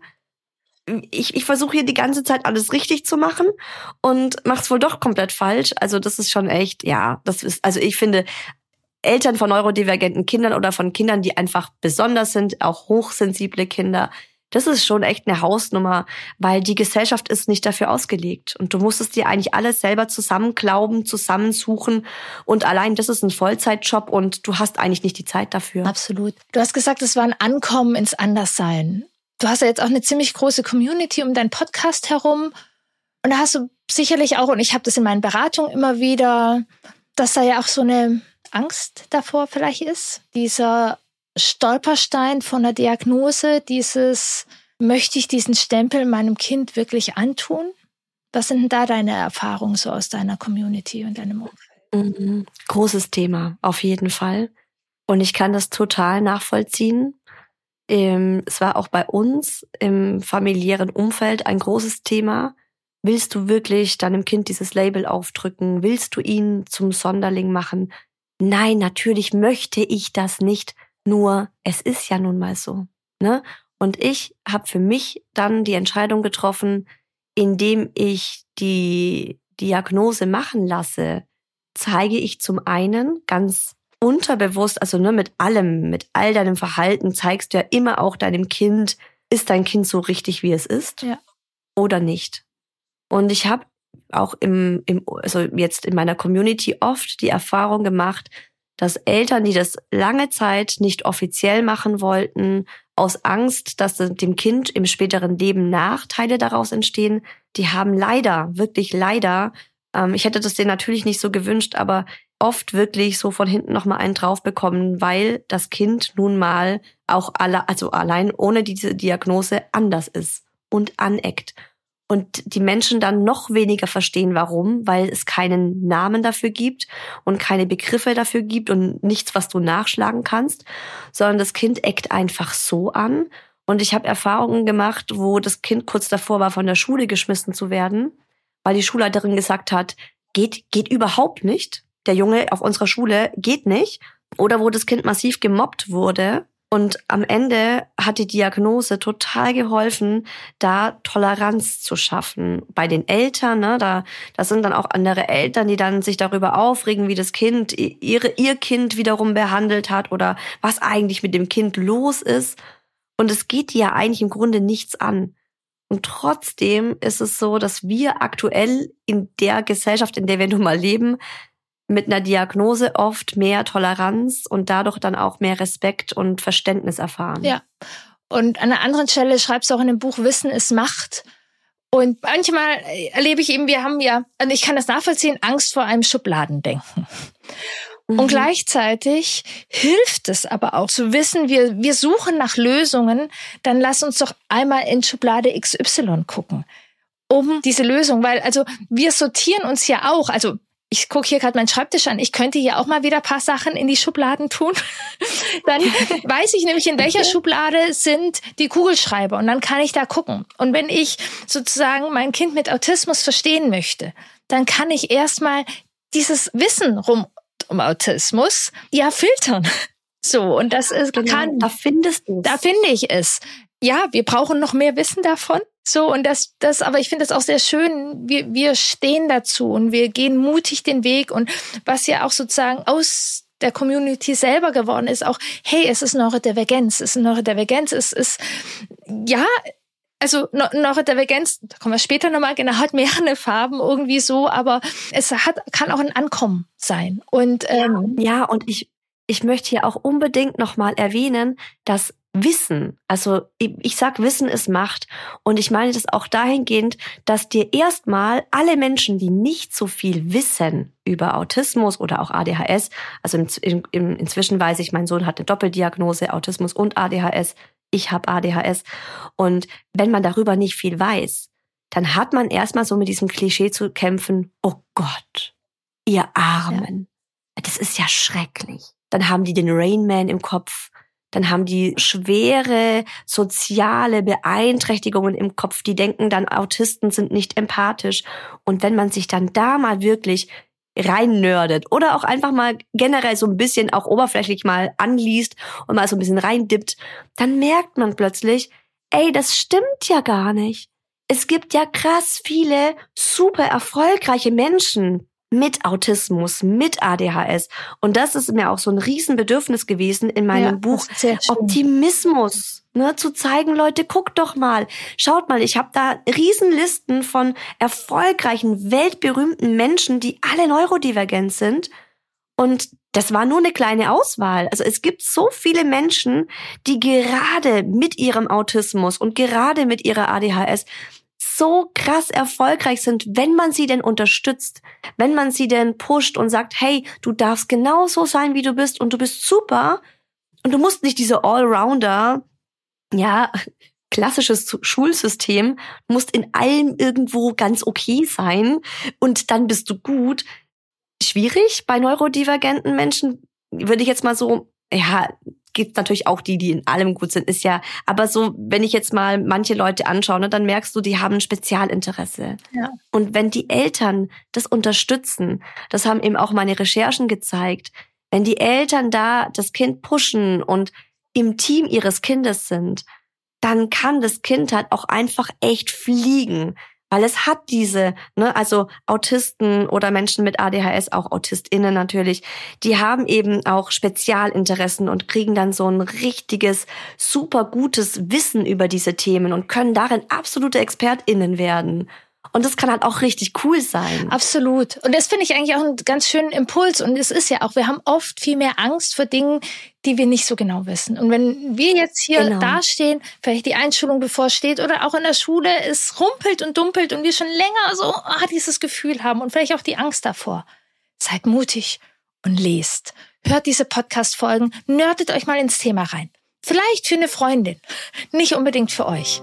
ich versuche hier die ganze Zeit alles richtig zu machen und mach's wohl doch komplett falsch. Also das ist schon echt, ja, das ist, also ich finde, Eltern von neurodivergenten Kindern oder von Kindern, die einfach besonders sind, auch hochsensible Kinder, das ist schon echt eine Hausnummer, weil die Gesellschaft ist nicht dafür ausgelegt. Und du musst es dir eigentlich alles selber zusammenglauben, zusammensuchen. Und allein das ist ein Vollzeitjob und du hast eigentlich nicht die Zeit dafür. Absolut. Du hast gesagt, es war ein Ankommen ins Anderssein. Du hast ja jetzt auch eine ziemlich große Community um deinen Podcast herum. Und da hast du sicherlich auch, und ich habe das in meinen Beratungen immer wieder, dass da ja auch so eine Angst davor vielleicht ist. Dieser Stolperstein von der Diagnose, möchte ich diesen Stempel meinem Kind wirklich antun? Was sind denn da deine Erfahrungen so aus deiner Community und deinem Umfeld? Großes Thema, auf jeden Fall. Und ich kann das total nachvollziehen. Es war auch bei uns im familiären Umfeld ein großes Thema. Willst du wirklich deinem Kind dieses Label aufdrücken? Willst du ihn zum Sonderling machen? Nein, natürlich möchte ich das nicht. Nur, es ist ja nun mal so, ne? Und ich habe für mich dann die Entscheidung getroffen, indem ich die Diagnose machen lasse, zeige ich zum einen ganz unterbewusst, also nur mit all deinem Verhalten zeigst du ja immer auch deinem Kind, ist dein Kind so richtig, wie es ist, oder nicht. Und ich habe auch also jetzt in meiner Community oft die Erfahrung gemacht, dass Eltern, die das lange Zeit nicht offiziell machen wollten, aus Angst, dass dem Kind im späteren Leben Nachteile daraus entstehen, die haben leider, wirklich leider, ich hätte das denen natürlich nicht so gewünscht, aber oft wirklich so von hinten nochmal einen drauf bekommen, weil das Kind nun mal auch allein ohne diese Diagnose anders ist und aneckt. Und die Menschen dann noch weniger verstehen, warum, weil es keinen Namen dafür gibt und keine Begriffe dafür gibt und nichts, was du nachschlagen kannst, sondern das Kind eckt einfach so an. Und ich habe Erfahrungen gemacht, wo das Kind kurz davor war, von der Schule geschmissen zu werden, weil die Schulleiterin gesagt hat, geht überhaupt nicht. Der Junge auf unserer Schule geht nicht. Oder wo das Kind massiv gemobbt wurde. Und am Ende hat die Diagnose total geholfen, da Toleranz zu schaffen. Bei den Eltern, ne, da sind dann auch andere Eltern, die dann sich darüber aufregen, wie das Kind ihr Kind wiederum behandelt hat oder was eigentlich mit dem Kind los ist. Und es geht dir ja eigentlich im Grunde nichts an. Und trotzdem ist es so, dass wir aktuell in der Gesellschaft, in der wir nun mal leben, mit einer Diagnose oft mehr Toleranz und dadurch dann auch mehr Respekt und Verständnis erfahren. Ja. Und an einer anderen Stelle schreibst du auch in dem Buch, Wissen ist Macht. Und manchmal erlebe ich eben, wir haben ja, und ich kann das nachvollziehen, Angst vor einem Schubladendenken. Und gleichzeitig hilft es aber auch zu wissen, wir suchen nach Lösungen, dann lass uns doch einmal in Schublade XY gucken, um diese Lösung, weil also wir sortieren uns ja auch, also ich gucke hier gerade meinen Schreibtisch an, ich könnte hier auch mal wieder ein paar Sachen in die Schubladen tun. Dann weiß ich nämlich, in welcher Schublade sind die Kugelschreiber und dann kann ich da gucken. Und wenn ich sozusagen mein Kind mit Autismus verstehen möchte, dann kann ich erstmal dieses Wissen um Autismus ja filtern. So, und das ist genau, da findest du es. Da finde ich es. ja, wir brauchen noch mehr Wissen davon. So, und aber ich finde das auch sehr schön. Wir stehen dazu und wir gehen mutig den Weg, und was ja auch sozusagen aus der Community selber geworden ist, auch, hey, es ist Neurodivergenz, es ist, ja, also Neurodivergenz, da kommen wir später nochmal, genau, hat mehrere Farben irgendwie so, aber es kann auch ein Ankommen sein. Und ja, und ich möchte hier auch unbedingt nochmal erwähnen, dass Wissen, also ich sag, Wissen ist Macht, und ich meine das auch dahingehend, dass dir erstmal alle Menschen, die nicht so viel wissen über Autismus oder auch ADHS, also inzwischen weiß ich, mein Sohn hat eine Doppeldiagnose, Autismus und ADHS, ich habe ADHS, und wenn man darüber nicht viel weiß, dann hat man erstmal so mit diesem Klischee zu kämpfen, oh Gott, ihr Armen, das ist ja schrecklich. Dann haben die den Rain Man im Kopf, dann haben die schwere soziale Beeinträchtigungen im Kopf, die denken dann, Autisten sind nicht empathisch. Und wenn man sich dann da mal wirklich reinnördet oder auch einfach mal generell so ein bisschen auch oberflächlich mal anliest und mal so ein bisschen reindippt, dann merkt man plötzlich, ey, das stimmt ja gar nicht. Es gibt ja krass viele super erfolgreiche Menschen mit Autismus, mit ADHS. Und das ist mir auch so ein Riesenbedürfnis gewesen in meinem Buch, Optimismus, ne, zu zeigen, Leute, guckt doch mal, schaut mal, ich habe da Riesenlisten von erfolgreichen, weltberühmten Menschen, die alle neurodivergent sind. Und das war nur eine kleine Auswahl. Also es gibt so viele Menschen, die gerade mit ihrem Autismus und gerade mit ihrer ADHS so krass erfolgreich sind, wenn man sie denn unterstützt, wenn man sie denn pusht und sagt, hey, du darfst genauso sein, wie du bist, und du bist super, und du musst nicht diese Allrounder, ja, klassisches Schulsystem, du musst in allem irgendwo ganz okay sein und dann bist du gut. Schwierig bei neurodivergenten Menschen, würde ich jetzt mal so, ja, gibt natürlich auch die in allem gut sind, ist ja, aber so, wenn ich jetzt mal manche Leute anschaue, ne, dann merkst du, die haben ein Spezialinteresse. Ja. Und wenn die Eltern das unterstützen, das haben eben auch meine Recherchen gezeigt, wenn die Eltern da das Kind pushen und im Team ihres Kindes sind, dann kann das Kind halt auch einfach echt fliegen. Weil es hat diese, ne, also Autisten oder Menschen mit ADHS, auch AutistInnen natürlich, die haben eben auch Spezialinteressen und kriegen dann so ein richtiges, super gutes Wissen über diese Themen und können darin absolute ExpertInnen werden. Und das kann halt auch richtig cool sein. Absolut. Und das finde ich eigentlich auch einen ganz schönen Impuls. Und es ist ja auch, wir haben oft viel mehr Angst vor Dingen, die wir nicht so genau wissen. Und wenn wir jetzt hier dastehen, vielleicht die Einschulung bevorsteht oder auch in der Schule, es rumpelt und dumpelt und wir schon länger so dieses Gefühl haben und vielleicht auch die Angst davor. Seid mutig und lest. Hört diese Podcast-Folgen, nerdet euch mal ins Thema rein. Vielleicht für eine Freundin, nicht unbedingt für euch.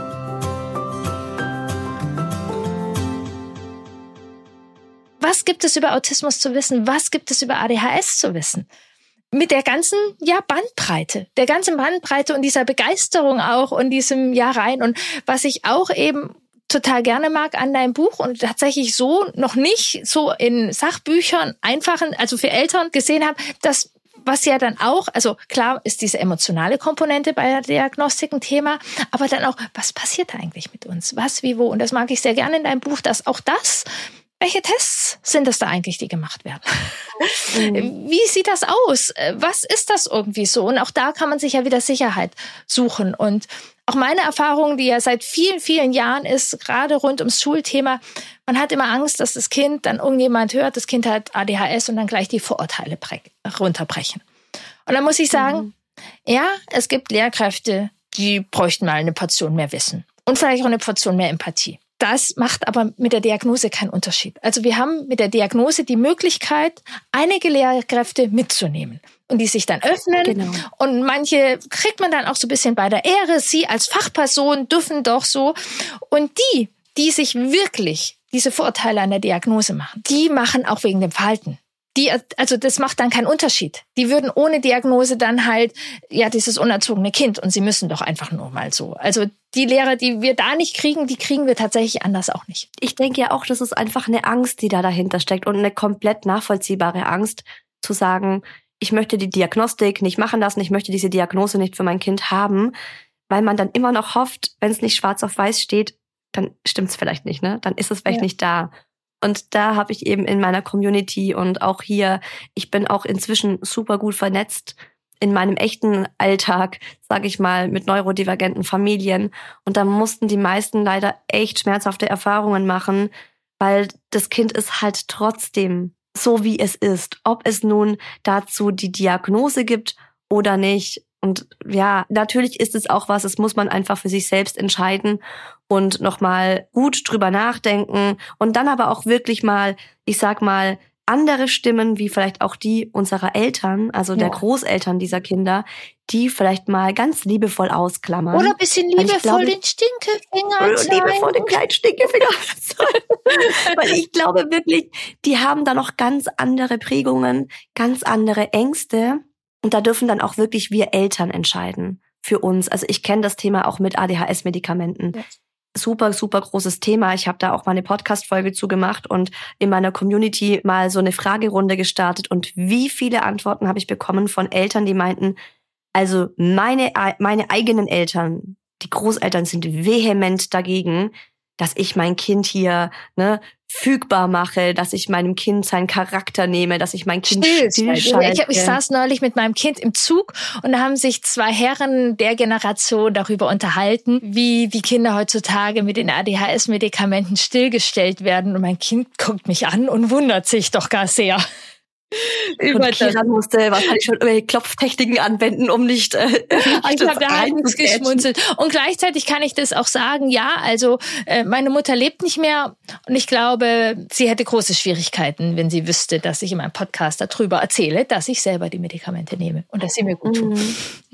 Was gibt es über Autismus zu wissen? Was gibt es über ADHS zu wissen? Mit der ganzen Bandbreite, und dieser Begeisterung auch und diesem rein. Und was ich auch eben total gerne mag an deinem Buch und tatsächlich so noch nicht so in Sachbüchern einfachen, also für Eltern gesehen habe, dass was ja dann auch, also klar ist diese emotionale Komponente bei der Diagnostik ein Thema, aber dann auch, was passiert da eigentlich mit uns? Was, wie, wo? Und das mag ich sehr gerne in deinem Buch, dass auch das, welche Tests sind es da eigentlich, die gemacht werden? Wie sieht das aus? Was ist das irgendwie so? Und auch da kann man sich ja wieder Sicherheit suchen. Und auch meine Erfahrung, die ja seit vielen, vielen Jahren ist, gerade rund ums Schulthema, man hat immer Angst, dass das Kind dann irgendjemand hört, das Kind hat ADHS und dann gleich die Vorurteile runterbrechen. Und dann muss ich sagen, ja, es gibt Lehrkräfte, die bräuchten mal eine Portion mehr Wissen und vielleicht auch eine Portion mehr Empathie. Das macht aber mit der Diagnose keinen Unterschied. Also wir haben mit der Diagnose die Möglichkeit, einige Lehrkräfte mitzunehmen und die sich dann öffnen. Genau. Und manche kriegt man dann auch so ein bisschen bei der Ehre. Sie als Fachperson dürfen doch so. Und die sich wirklich diese Vorurteile an der Diagnose machen, die machen auch wegen dem Verhalten. Also das macht dann keinen Unterschied. Die würden ohne Diagnose dann halt, dieses unerzogene Kind und sie müssen doch einfach nur mal so. Also die Lehrer, die wir da nicht kriegen, die kriegen wir tatsächlich anders auch nicht. Ich denke ja auch, das ist einfach eine Angst, die da dahinter steckt und eine komplett nachvollziehbare Angst zu sagen, ich möchte die Diagnostik nicht machen lassen, ich möchte diese Diagnose nicht für mein Kind haben, weil man dann immer noch hofft, wenn es nicht schwarz auf weiß steht, dann stimmt's vielleicht nicht, ne? Dann ist es vielleicht nicht da. Und da habe ich eben in meiner Community und auch hier, ich bin auch inzwischen super gut vernetzt in meinem echten Alltag, sage ich mal, mit neurodivergenten Familien. Und da mussten die meisten leider echt schmerzhafte Erfahrungen machen, weil das Kind ist halt trotzdem so, wie es ist. Ob es nun dazu die Diagnose gibt oder nicht. Und ja, natürlich ist es auch was, das muss man einfach für sich selbst entscheiden und nochmal gut drüber nachdenken und dann aber auch wirklich mal, ich sag mal, andere Stimmen, wie vielleicht auch die unserer Eltern, also der Großeltern dieser Kinder, die vielleicht mal ganz liebevoll ausklammern. Oder ein bisschen liebevoll den Stinkefinger zeigen. Liebevoll den kleinen Stinkefinger zeigen. Weil ich glaube wirklich, die haben da noch ganz andere Prägungen, ganz andere Ängste. Und da dürfen dann auch wirklich wir Eltern entscheiden für uns. Also ich kenne das Thema auch mit ADHS-Medikamenten. Ja. Super, super großes Thema. Ich habe da auch mal eine Podcast-Folge zu gemacht und in meiner Community mal so eine Fragerunde gestartet. Und wie viele Antworten habe ich bekommen von Eltern, die meinten, also meine eigenen Eltern, die Großeltern sind vehement dagegen, dass ich mein Kind hier fügbar mache, dass ich meinem Kind seinen Charakter nehme, dass ich mein Kind stillschalte. Ich saß neulich mit meinem Kind im Zug und da haben sich zwei Herren der Generation darüber unterhalten, wie die Kinder heutzutage mit den ADHS-Medikamenten stillgestellt werden. Und mein Kind guckt mich an und wundert sich doch gar sehr. Und Kira musste wahrscheinlich schon irgendwelche Klopftechniken anwenden, um nicht ich habe da halbwegs geschmunzelt. Und gleichzeitig kann ich das auch sagen, ja, also meine Mutter lebt nicht mehr und ich glaube, sie hätte große Schwierigkeiten, wenn sie wüsste, dass ich in meinem Podcast darüber erzähle, dass ich selber die Medikamente nehme und dass sie mir gut tun.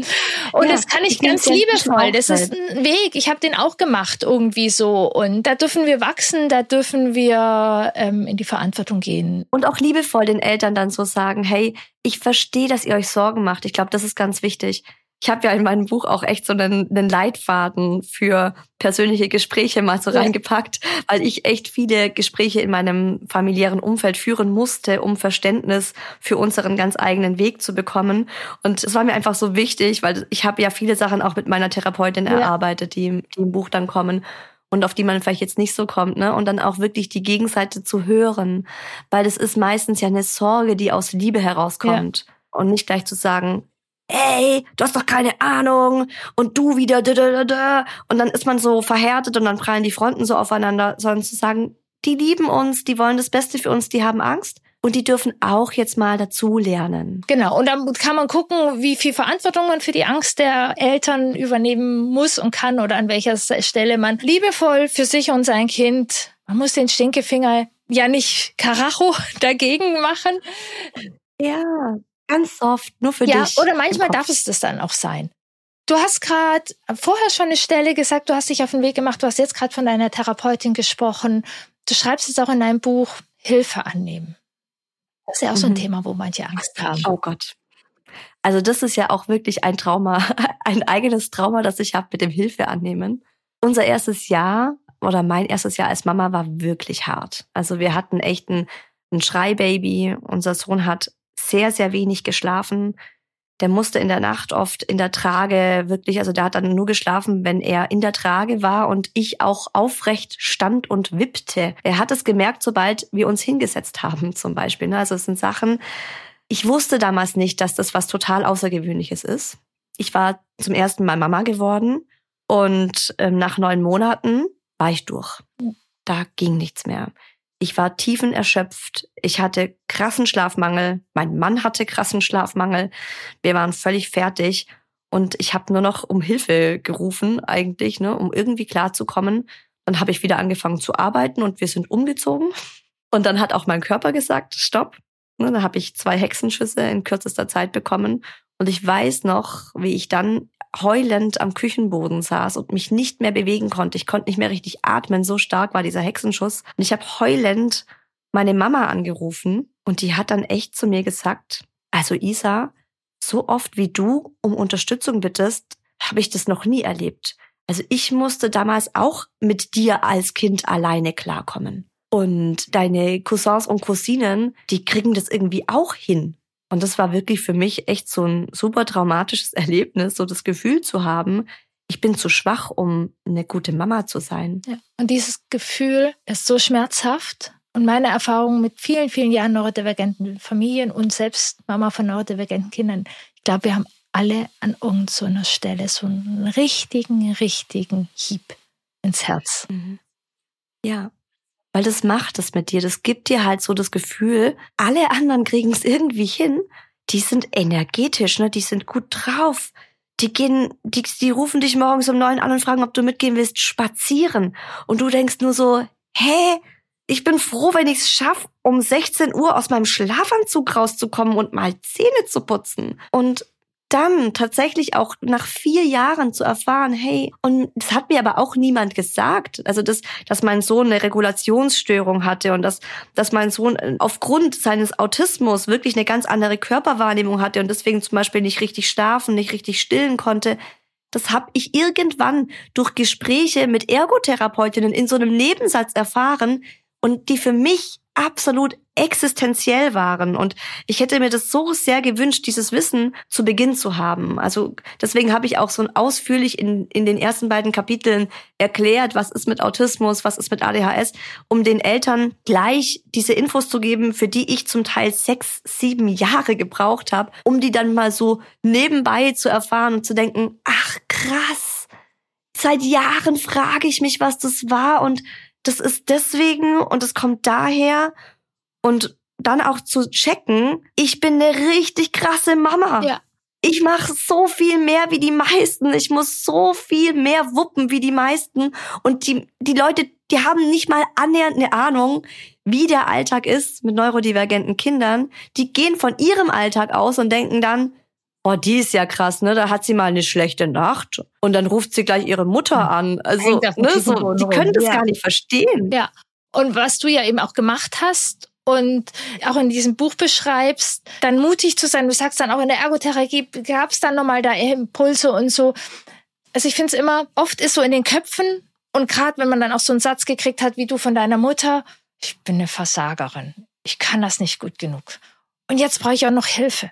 Und das kann ich ganz liebevoll. Das ist ein Weg. Ich habe den auch gemacht irgendwie so. Und da dürfen wir wachsen, da dürfen wir in die Verantwortung gehen. Und auch liebevoll den Eltern dann so sagen, hey, ich verstehe, dass ihr euch Sorgen macht. Ich glaube, das ist ganz wichtig. Ich habe ja in meinem Buch auch echt so einen Leitfaden für persönliche Gespräche mal so reingepackt, weil ich echt viele Gespräche in meinem familiären Umfeld führen musste, um Verständnis für unseren ganz eigenen Weg zu bekommen. Und es war mir einfach so wichtig, weil ich habe ja viele Sachen auch mit meiner Therapeutin erarbeitet, die im Buch dann kommen und auf die man vielleicht jetzt nicht so kommt, ne? Und dann auch wirklich die Gegenseite zu hören, weil das ist meistens ja eine Sorge, die aus Liebe herauskommt und nicht gleich zu sagen, ey, du hast doch keine Ahnung und du wieder und dann ist man so verhärtet und dann prallen die Fronten so aufeinander, sondern zu sagen, die lieben uns, die wollen das Beste für uns, die haben Angst und die dürfen auch jetzt mal dazu lernen. Genau, und dann kann man gucken, wie viel Verantwortung man für die Angst der Eltern übernehmen muss und kann oder an welcher Stelle man liebevoll für sich und sein Kind, man muss den Stinkefinger ja nicht Karacho dagegen machen. Ja, ganz soft, nur für dich. Ja, oder manchmal darf es das dann auch sein. Du hast gerade vorher schon eine Stelle gesagt, du hast dich auf den Weg gemacht, du hast jetzt gerade von deiner Therapeutin gesprochen. Du schreibst es auch in deinem Buch, Hilfe annehmen. Das ist ja auch so ein Thema, wo manche Angst haben. Oh Gott. Also das ist ja auch wirklich ein Trauma, ein eigenes Trauma, das ich habe mit dem Hilfe annehmen. Unser erstes Jahr oder mein erstes Jahr als Mama war wirklich hart. Also wir hatten echt ein Schreibaby. Unser Sohn hat sehr, sehr wenig geschlafen. Der musste in der Nacht oft in der Trage wirklich, also der hat dann nur geschlafen, wenn er in der Trage war und ich auch aufrecht stand und wippte. Er hat es gemerkt, sobald wir uns hingesetzt haben zum Beispiel. Also es sind Sachen, ich wusste damals nicht, dass das was total Außergewöhnliches ist. Ich war zum ersten Mal Mama geworden und nach 9 Monaten war ich durch. Da ging nichts mehr. Ich war tiefenerschöpft. Ich hatte krassen Schlafmangel. Mein Mann hatte krassen Schlafmangel. Wir waren völlig fertig. Und ich habe nur noch um Hilfe gerufen eigentlich, um irgendwie klarzukommen. Dann habe ich wieder angefangen zu arbeiten und wir sind umgezogen. Und dann hat auch mein Körper gesagt, stopp. Dann habe ich 2 Hexenschüsse in kürzester Zeit bekommen. Und ich weiß noch, wie ich dann heulend am Küchenboden saß und mich nicht mehr bewegen konnte. Ich konnte nicht mehr richtig atmen, so stark war dieser Hexenschuss. Und ich habe heulend meine Mama angerufen und die hat dann echt zu mir gesagt, also Isa, so oft wie du um Unterstützung bittest, habe ich das noch nie erlebt. Also ich musste damals auch mit dir als Kind alleine klarkommen. Und deine Cousins und Cousinen, die kriegen das irgendwie auch hin. Und das war wirklich für mich echt so ein super traumatisches Erlebnis, so das Gefühl zu haben, ich bin zu schwach, um eine gute Mama zu sein. Ja. Und dieses Gefühl ist so schmerzhaft. Und meine Erfahrung mit vielen, vielen Jahren neurodivergenten Familien und selbst Mama von neurodivergenten Kindern, ich glaube, wir haben alle an irgendeiner Stelle so einen richtigen Hieb ins Herz. Mhm. Ja, weil das macht es mit dir. Das gibt dir halt so das Gefühl, alle anderen kriegen es irgendwie hin. Die sind energetisch, ne? Die sind gut drauf. Die rufen dich morgens um 9 an und fragen, ob du mitgehen willst, spazieren. Und du denkst nur so, ich bin froh, wenn ich es schaffe, um 16 Uhr aus meinem Schlafanzug rauszukommen und mal Zähne zu putzen. Und dann tatsächlich auch nach 4 Jahren zu erfahren, und das hat mir aber auch niemand gesagt, also dass mein Sohn eine Regulationsstörung hatte und dass mein Sohn aufgrund seines Autismus wirklich eine ganz andere Körperwahrnehmung hatte und deswegen zum Beispiel nicht richtig schlafen, nicht richtig stillen konnte. Das habe ich irgendwann durch Gespräche mit Ergotherapeutinnen in so einem Nebensatz erfahren und die für mich absolut existenziell waren. Und ich hätte mir das so sehr gewünscht, dieses Wissen zu Beginn zu haben. Also deswegen habe ich auch so ausführlich in den ersten beiden Kapiteln erklärt, was ist mit Autismus, was ist mit ADHS, um den Eltern gleich diese Infos zu geben, für die ich zum Teil 6, 7 Jahre gebraucht habe, um die dann mal so nebenbei zu erfahren und zu denken, ach krass, seit Jahren frage ich mich, was das war und das ist deswegen und es kommt daher und dann auch zu checken, ich bin eine richtig krasse Mama. Ja. Ich mache so viel mehr wie die meisten. Ich muss so viel mehr wuppen wie die meisten. Und die Leute, die haben nicht mal annähernd eine Ahnung, wie der Alltag ist mit neurodivergenten Kindern. Die gehen von ihrem Alltag aus und denken dann, oh, die ist ja krass, ne? Da hat sie mal eine schlechte Nacht und dann ruft sie gleich ihre Mutter an. Also, ne, so, die können das gar nicht verstehen. Ja. Und was du ja eben auch gemacht hast und auch in diesem Buch beschreibst, dann mutig zu sein. Du sagst dann auch in der Ergotherapie gab es dann nochmal da Impulse und so. Also ich finde es immer, oft ist so in den Köpfen und gerade wenn man dann auch so einen Satz gekriegt hat, wie du von deiner Mutter, ich bin eine Versagerin, ich kann das nicht gut genug. Und jetzt brauche ich auch noch Hilfe.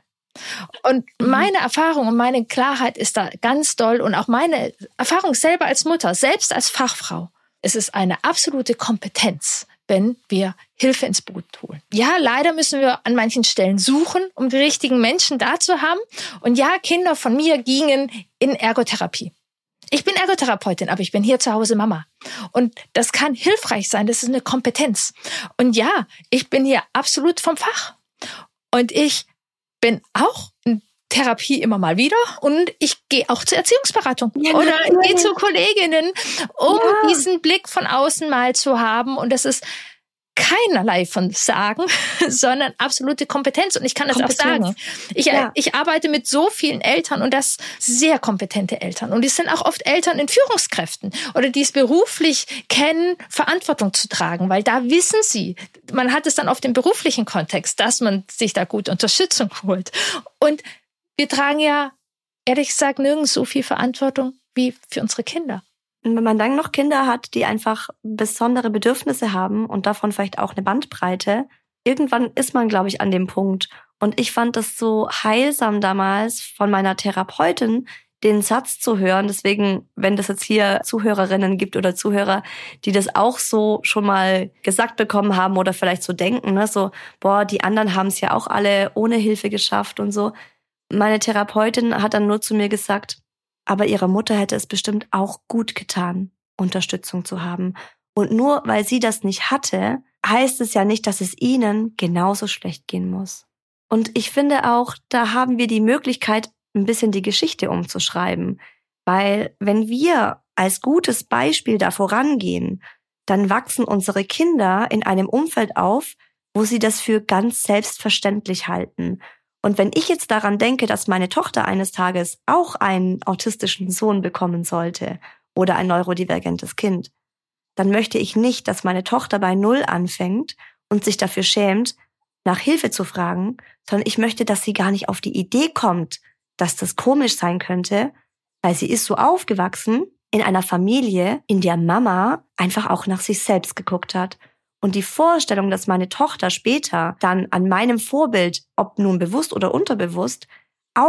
Und meine Erfahrung und meine Klarheit ist da ganz doll und auch meine Erfahrung selber als Mutter, selbst als Fachfrau. Es ist eine absolute Kompetenz, wenn wir Hilfe ins Boot holen. Ja, leider müssen wir an manchen Stellen suchen, um die richtigen Menschen da zu haben. Und ja, Kinder von mir gingen in Ergotherapie. Ich bin Ergotherapeutin, aber ich bin hier zu Hause Mama. Und das kann hilfreich sein, das ist eine Kompetenz. Und ja, ich bin hier absolut vom Fach. Und ich bin auch in Therapie immer mal wieder und ich gehe auch zur Erziehungsberatung oder gehe zu Kolleginnen, um diesen Blick von außen mal zu haben. Und das ist keinerlei von Sagen, sondern absolute Kompetenz. Und ich kann das auch sagen. Ich arbeite mit so vielen Eltern und das sehr kompetente Eltern. Und es sind auch oft Eltern in Führungskräften oder die es beruflich kennen, Verantwortung zu tragen, weil da wissen sie, man hat es dann oft im beruflichen Kontext, dass man sich da gut Unterstützung holt. Und wir tragen ja, ehrlich gesagt, nirgends so viel Verantwortung wie für unsere Kinder. Und wenn man dann noch Kinder hat, die einfach besondere Bedürfnisse haben und davon vielleicht auch eine Bandbreite, irgendwann ist man, glaube ich, an dem Punkt. Und ich fand das so heilsam damals von meiner Therapeutin, den Satz zu hören. Deswegen, wenn das jetzt hier Zuhörerinnen gibt oder Zuhörer, die das auch so schon mal gesagt bekommen haben oder vielleicht so denken, ne, so, boah, die anderen haben es ja auch alle ohne Hilfe geschafft und so. Meine Therapeutin hat dann nur zu mir gesagt, aber ihrer Mutter hätte es bestimmt auch gut getan, Unterstützung zu haben. Und nur weil sie das nicht hatte, heißt es ja nicht, dass es ihnen genauso schlecht gehen muss. Und ich finde auch, da haben wir die Möglichkeit, ein bisschen die Geschichte umzuschreiben. Weil wenn wir als gutes Beispiel da vorangehen, dann wachsen unsere Kinder in einem Umfeld auf, wo sie das für ganz selbstverständlich halten. Und wenn ich jetzt daran denke, dass meine Tochter eines Tages auch einen autistischen Sohn bekommen sollte oder ein neurodivergentes Kind, dann möchte ich nicht, dass meine Tochter bei 0 anfängt und sich dafür schämt, nach Hilfe zu fragen, sondern ich möchte, dass sie gar nicht auf die Idee kommt, dass das komisch sein könnte, weil sie ist so aufgewachsen in einer Familie, in der Mama einfach auch nach sich selbst geguckt hat. Und die Vorstellung, dass meine Tochter später dann an meinem Vorbild, ob nun bewusst oder unterbewusst, auch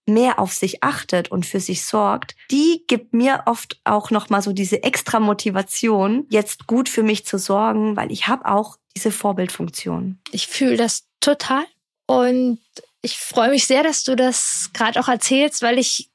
mehr auf sich achtet und für sich sorgt, die gibt mir oft auch nochmal so diese extra Motivation, jetzt gut für mich zu sorgen, weil ich habe auch diese Vorbildfunktion. Ich fühle das total und ich freue mich sehr, dass du das gerade auch erzählst, weil ich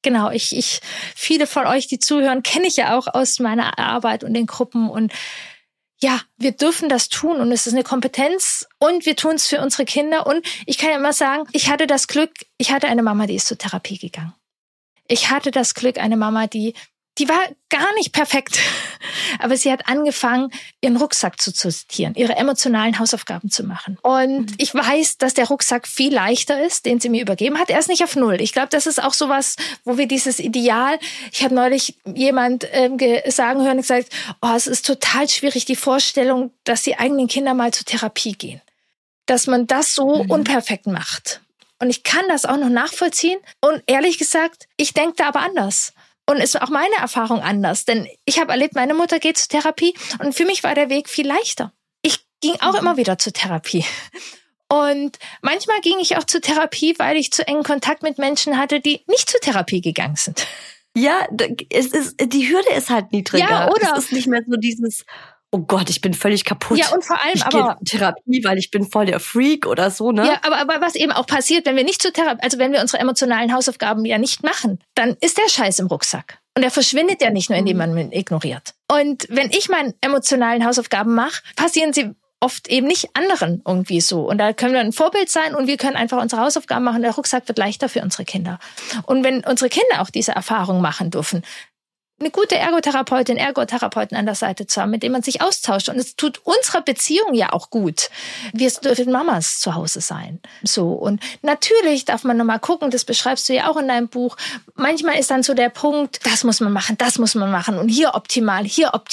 viele von euch, die zuhören, kenne ich ja auch aus meiner Arbeit und den Gruppen und ja, wir dürfen das tun und es ist eine Kompetenz und wir tun es für unsere Kinder. Und ich kann ja immer sagen, ich hatte das Glück, ich hatte eine Mama, die ist zur Therapie gegangen. Ich hatte das Glück, eine Mama, die war gar nicht perfekt, aber sie hat angefangen, ihren Rucksack zu sortieren, ihre emotionalen Hausaufgaben zu machen. Und ich weiß, dass der Rucksack viel leichter ist, den sie mir übergeben hat. Er ist nicht auf Null. Ich glaube, das ist auch sowas, wo wir dieses Ideal, ich habe neulich jemand sagen hören und gesagt, es ist total schwierig, die Vorstellung, dass die eigenen Kinder mal zur Therapie gehen. Dass man das so unperfekt macht. Und ich kann das auch noch nachvollziehen. Und ehrlich gesagt, ich denke da aber anders. Und es ist auch meine Erfahrung anders, denn ich habe erlebt, meine Mutter geht zur Therapie und für mich war der Weg viel leichter. Ich ging auch immer wieder zur Therapie. Und manchmal ging ich auch zur Therapie, weil ich zu engen Kontakt mit Menschen hatte, die nicht zur Therapie gegangen sind. Ja, die Hürde ist halt niedriger. Ja, oder? Es ist nicht mehr so dieses, oh Gott, ich bin völlig kaputt. Ja, und vor allem ich gehe zur Therapie, weil ich bin voll der Freak oder so, ne? Ja, aber was eben auch passiert, wenn wir nicht zur Therapie, also wenn wir unsere emotionalen Hausaufgaben ja nicht machen, dann ist der Scheiß im Rucksack. Und der verschwindet ja nicht nur, indem man ihn ignoriert. Und wenn ich meine emotionalen Hausaufgaben mache, passieren sie oft eben nicht anderen irgendwie so. Und da können wir ein Vorbild sein und wir können einfach unsere Hausaufgaben machen. Der Rucksack wird leichter für unsere Kinder. Und wenn unsere Kinder auch diese Erfahrung machen dürfen, eine gute Ergotherapeuten an der Seite zu haben, mit dem man sich austauscht. Und es tut unserer Beziehung ja auch gut. Wir dürfen Mamas zu Hause sein. So. Und natürlich darf man nochmal gucken, das beschreibst du ja auch in deinem Buch. Manchmal ist dann so der Punkt, das muss man machen. Und hier optimal.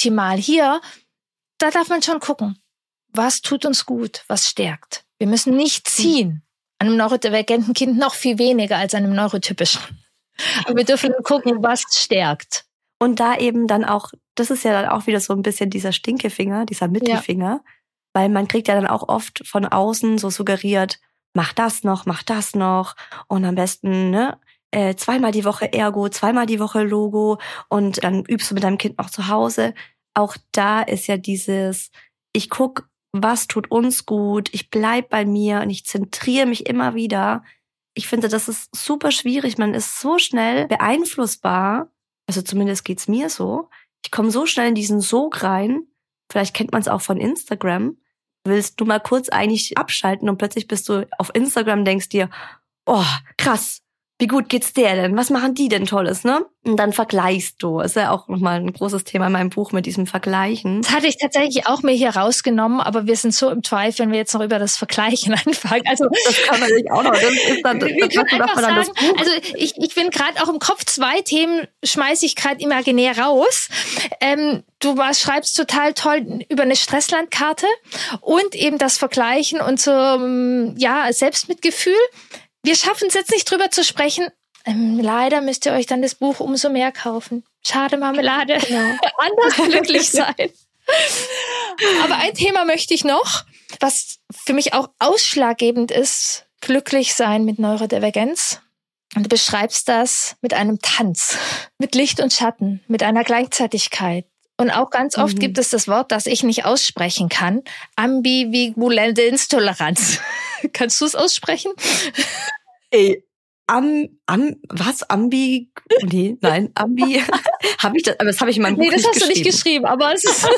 Da darf man schon gucken, was tut uns gut, was stärkt. Wir müssen nicht ziehen. Einem neurodivergenten Kind noch viel weniger als einem neurotypischen. Aber wir dürfen gucken, was stärkt. Und da eben dann auch, das ist ja dann auch wieder so ein bisschen dieser Stinkefinger, dieser Mittelfinger, weil man kriegt ja dann auch oft von außen so suggeriert, mach das noch und am besten 2-mal die Woche Ergo, 2-mal die Woche Logo und dann übst du mit deinem Kind noch zu Hause. Auch da ist ja dieses, ich guck, was tut uns gut, ich bleib bei mir und ich zentriere mich immer wieder. Ich finde, das ist super schwierig, man ist so schnell beeinflussbar. Also zumindest geht's mir so. Ich komme so schnell in diesen Sog rein. Vielleicht kennt man es auch von Instagram. Willst du mal kurz eigentlich abschalten und plötzlich bist du auf Instagram, denkst dir, oh, krass, wie gut geht's der denn? Was machen die denn Tolles, ne? Und dann vergleichst du. Ist ja auch nochmal ein großes Thema in meinem Buch mit diesem Vergleichen. Das hatte ich tatsächlich auch mir hier rausgenommen, aber wir sind so im Zweifel, wenn wir jetzt noch über das Vergleichen anfangen. Also das kann man natürlich auch noch. Das ist dann, wir können einfach sagen, das Buch. Also ich bin gerade auch im Kopf 2 Themen, schmeiße ich gerade imaginär raus. Du schreibst total toll über eine Stresslandkarte und eben das Vergleichen und so Selbstmitgefühl. Wir schaffen es jetzt nicht drüber zu sprechen. Leider müsst ihr euch dann das Buch umso mehr kaufen. Schade, Marmelade. Genau. Anders glücklich sein. Aber ein Thema möchte ich noch, was für mich auch ausschlaggebend ist, glücklich sein mit Neurodivergenz. Und du beschreibst das mit einem Tanz, mit Licht und Schatten, mit einer Gleichzeitigkeit. Und auch ganz oft gibt es das Wort, das ich nicht aussprechen kann, Ambivalenz-Toleranz. Kannst du es aussprechen? Was? Ambi? Nee, nein, Ambi. Habe ich das? Aber das habe ich in meinem Buch nicht geschrieben. Nee, das hast du nicht geschrieben, aber es ist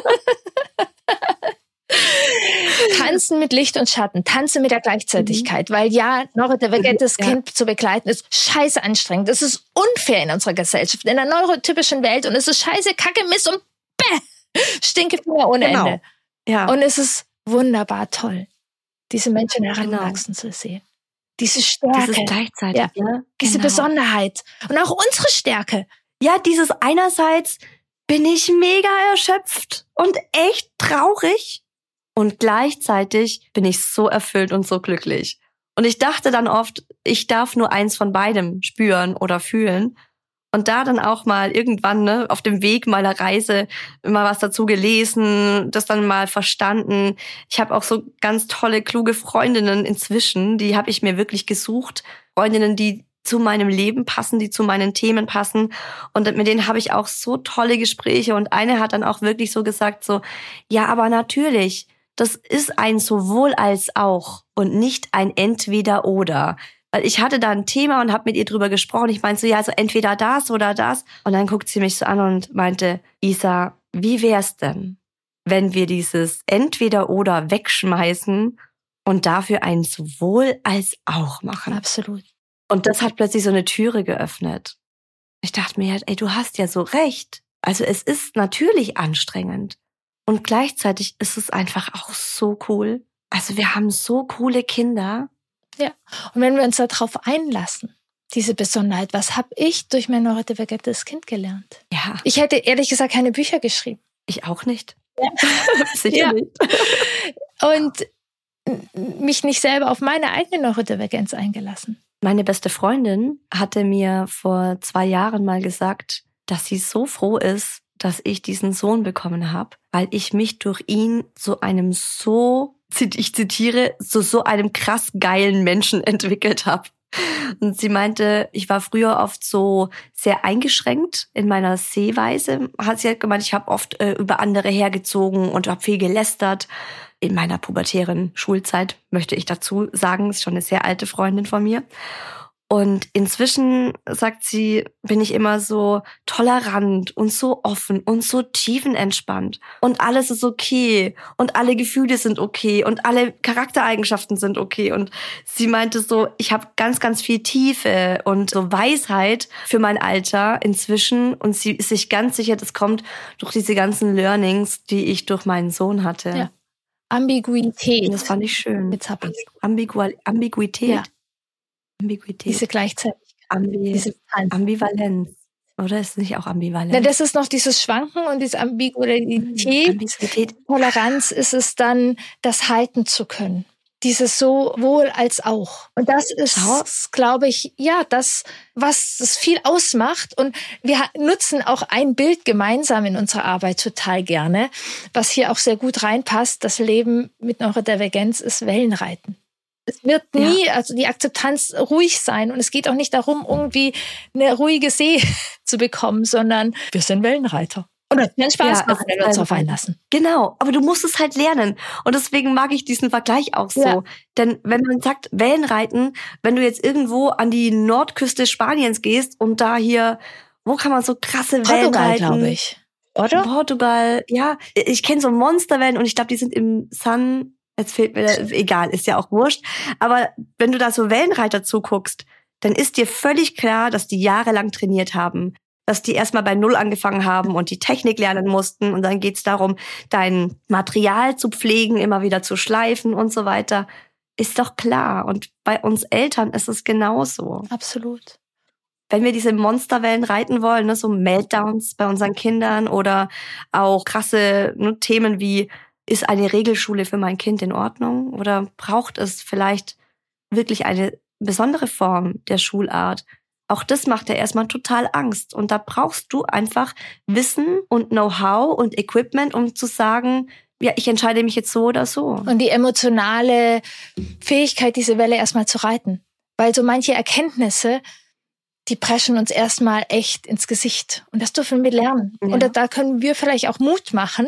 Tanzen mit Licht und Schatten, tanzen mit der Gleichzeitigkeit, weil neurodivergentes Kind zu begleiten ist scheiße anstrengend. Es ist unfair in unserer Gesellschaft, in der neurotypischen Welt und es ist scheiße, Kacke, Mist und Stinkefinger ohne Ende. Ja. Und es ist wunderbar toll, diese Menschen heranwachsen zu sehen. Diese Stärke. Dieses gleichzeitig, diese Besonderheit. Und auch unsere Stärke. Ja, dieses einerseits bin ich mega erschöpft und echt traurig und gleichzeitig bin ich so erfüllt und so glücklich. Und ich dachte dann oft, ich darf nur eins von beidem spüren oder fühlen. Und da dann auch mal irgendwann auf dem Weg meiner Reise mal was dazu gelesen, das dann mal verstanden. Ich habe auch so ganz tolle, kluge Freundinnen inzwischen, die habe ich mir wirklich gesucht. Freundinnen, die zu meinem Leben passen, die zu meinen Themen passen. Und mit denen habe ich auch so tolle Gespräche. Und eine hat dann auch wirklich so gesagt, so, ja, aber natürlich, das ist ein sowohl als auch und nicht ein Entweder-Oder. Weil ich hatte da ein Thema und habe mit ihr drüber gesprochen. Ich meinte so, ja, also entweder das oder das. Und dann guckt sie mich so an und meinte, Isa, wie wär's denn, wenn wir dieses Entweder-Oder wegschmeißen und dafür ein sowohl als auch machen? Absolut. Und das hat plötzlich so eine Türe geöffnet. Ich dachte mir, ey, du hast ja so recht. Also es ist natürlich anstrengend. Und gleichzeitig ist es einfach auch so cool. Also wir haben so coole Kinder. Ja, und wenn wir uns darauf einlassen, diese Besonderheit, was habe ich durch mein neurodivergentes Kind gelernt? Ja. Ich hätte ehrlich gesagt keine Bücher geschrieben. Ich auch nicht. Ja. Sicher ja. nicht. Und mich nicht selber auf meine eigene Neurodivergenz eingelassen. Meine beste Freundin hatte mir vor 2 Jahren mal gesagt, dass sie so froh ist, dass ich diesen Sohn bekommen habe, weil ich mich durch ihn zu einem ich zitiere, so einem krass geilen Menschen entwickelt habe. Und sie meinte, ich war früher oft so sehr eingeschränkt in meiner Sehweise. Sie hat gemeint, ich habe oft über andere hergezogen und habe viel gelästert. In meiner pubertären Schulzeit, möchte ich dazu sagen, ist schon eine sehr alte Freundin von mir. Und inzwischen, sagt sie, bin ich immer so tolerant und so offen und so tiefenentspannt. Und alles ist okay und alle Gefühle sind okay und alle Charaktereigenschaften sind okay. Und sie meinte so, ich habe ganz, ganz viel Tiefe und so Weisheit für mein Alter inzwischen. Und sie ist sich ganz sicher, das kommt durch diese ganzen Learnings, die ich durch meinen Sohn hatte. Ja. Ambiguität. Das fand ich schön. Jetzt hab ich's. Ambiguität. Ja. Ambiguität. Diese Gleichzeitigkeit. Ambivalenz. Oder ist es nicht auch ambivalent? Na, das ist noch dieses Schwanken und diese Ambiguität. Toleranz ist es dann, das halten zu können. Dieses sowohl als auch. Und das ist, glaube ich, ja, das, was es viel ausmacht. Und wir nutzen auch ein Bild gemeinsam in unserer Arbeit total gerne, was hier auch sehr gut reinpasst. Das Leben mit Neurodivergenz ist Wellenreiten. Es wird nie, also die Akzeptanz ruhig sein. Und es geht auch nicht darum, irgendwie eine ruhige See zu bekommen, sondern wir sind Wellenreiter. Und das kann Spaß machen, wenn wir uns darauf einlassen. Genau, aber du musst es halt lernen. Und deswegen mag ich diesen Vergleich auch so. Ja. Denn wenn man sagt, Wellenreiten, wenn du jetzt irgendwo an die Nordküste Spaniens gehst und da hier, wo kann man so krasse Wellen reiten? glaube ich. Oder? Portugal, ja. Ich kenne so Monsterwellen und ich glaube, die sind im Sun. Jetzt fehlt mir, egal, ist ja auch wurscht. Aber wenn du da so Wellenreiter zuguckst, dann ist dir völlig klar, dass die jahrelang trainiert haben. Dass die erstmal bei Null angefangen haben und die Technik lernen mussten. Und dann geht's darum, dein Material zu pflegen, immer wieder zu schleifen und so weiter. Ist doch klar. Und bei uns Eltern ist es genauso. Absolut. Wenn wir diese Monsterwellen reiten wollen, ne, so Meltdowns bei unseren Kindern oder auch krasse Themen wie, ist eine Regelschule für mein Kind in Ordnung? Oder braucht es vielleicht wirklich eine besondere Form der Schulart? Auch das macht ja erstmal total Angst. Und da brauchst du einfach Wissen und Know-how und Equipment, um zu sagen, ja, ich entscheide mich jetzt so oder so. Und die emotionale Fähigkeit, diese Welle erstmal zu reiten. Weil so manche Erkenntnisse, die preschen uns erstmal echt ins Gesicht. Und das dürfen wir lernen. Ja. Und da können wir vielleicht auch Mut machen,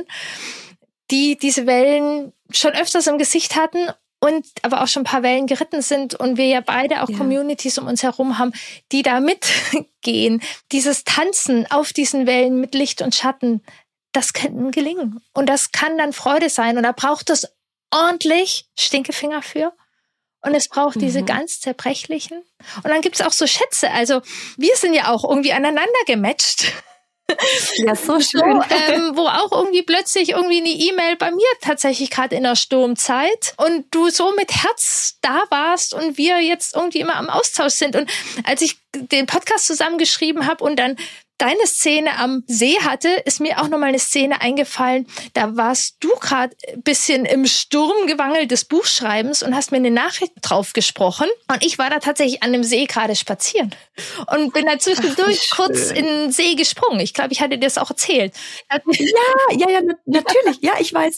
die diese Wellen schon öfters im Gesicht hatten und aber auch schon ein paar Wellen geritten sind und wir ja beide auch Communities um uns herum haben, die da mitgehen. Dieses Tanzen auf diesen Wellen mit Licht und Schatten, das kann gelingen. Und das kann dann Freude sein. Und da braucht es ordentlich Stinkefinger für. Und es braucht diese ganz zerbrechlichen. Und dann gibt es auch so Schätze. Also wir sind ja auch irgendwie aneinander gematcht. Ja, so schön. So, wo auch irgendwie plötzlich irgendwie eine E-Mail bei mir tatsächlich gerade in der Sturmzeit und du so mit Herz da warst und wir jetzt irgendwie immer am Austausch sind. Und als ich den Podcast zusammengeschrieben habe und dann deine Szene am See hatte, ist mir auch nochmal eine Szene eingefallen. Da warst du gerade ein bisschen im Sturmgewangel des Buchschreibens und hast mir eine Nachricht drauf gesprochen. Und ich war da tatsächlich an dem See gerade spazieren und bin da zwischendurch kurz in den See gesprungen. Ich glaube, ich hatte dir das auch erzählt. Ja, natürlich. Ja, ich weiß.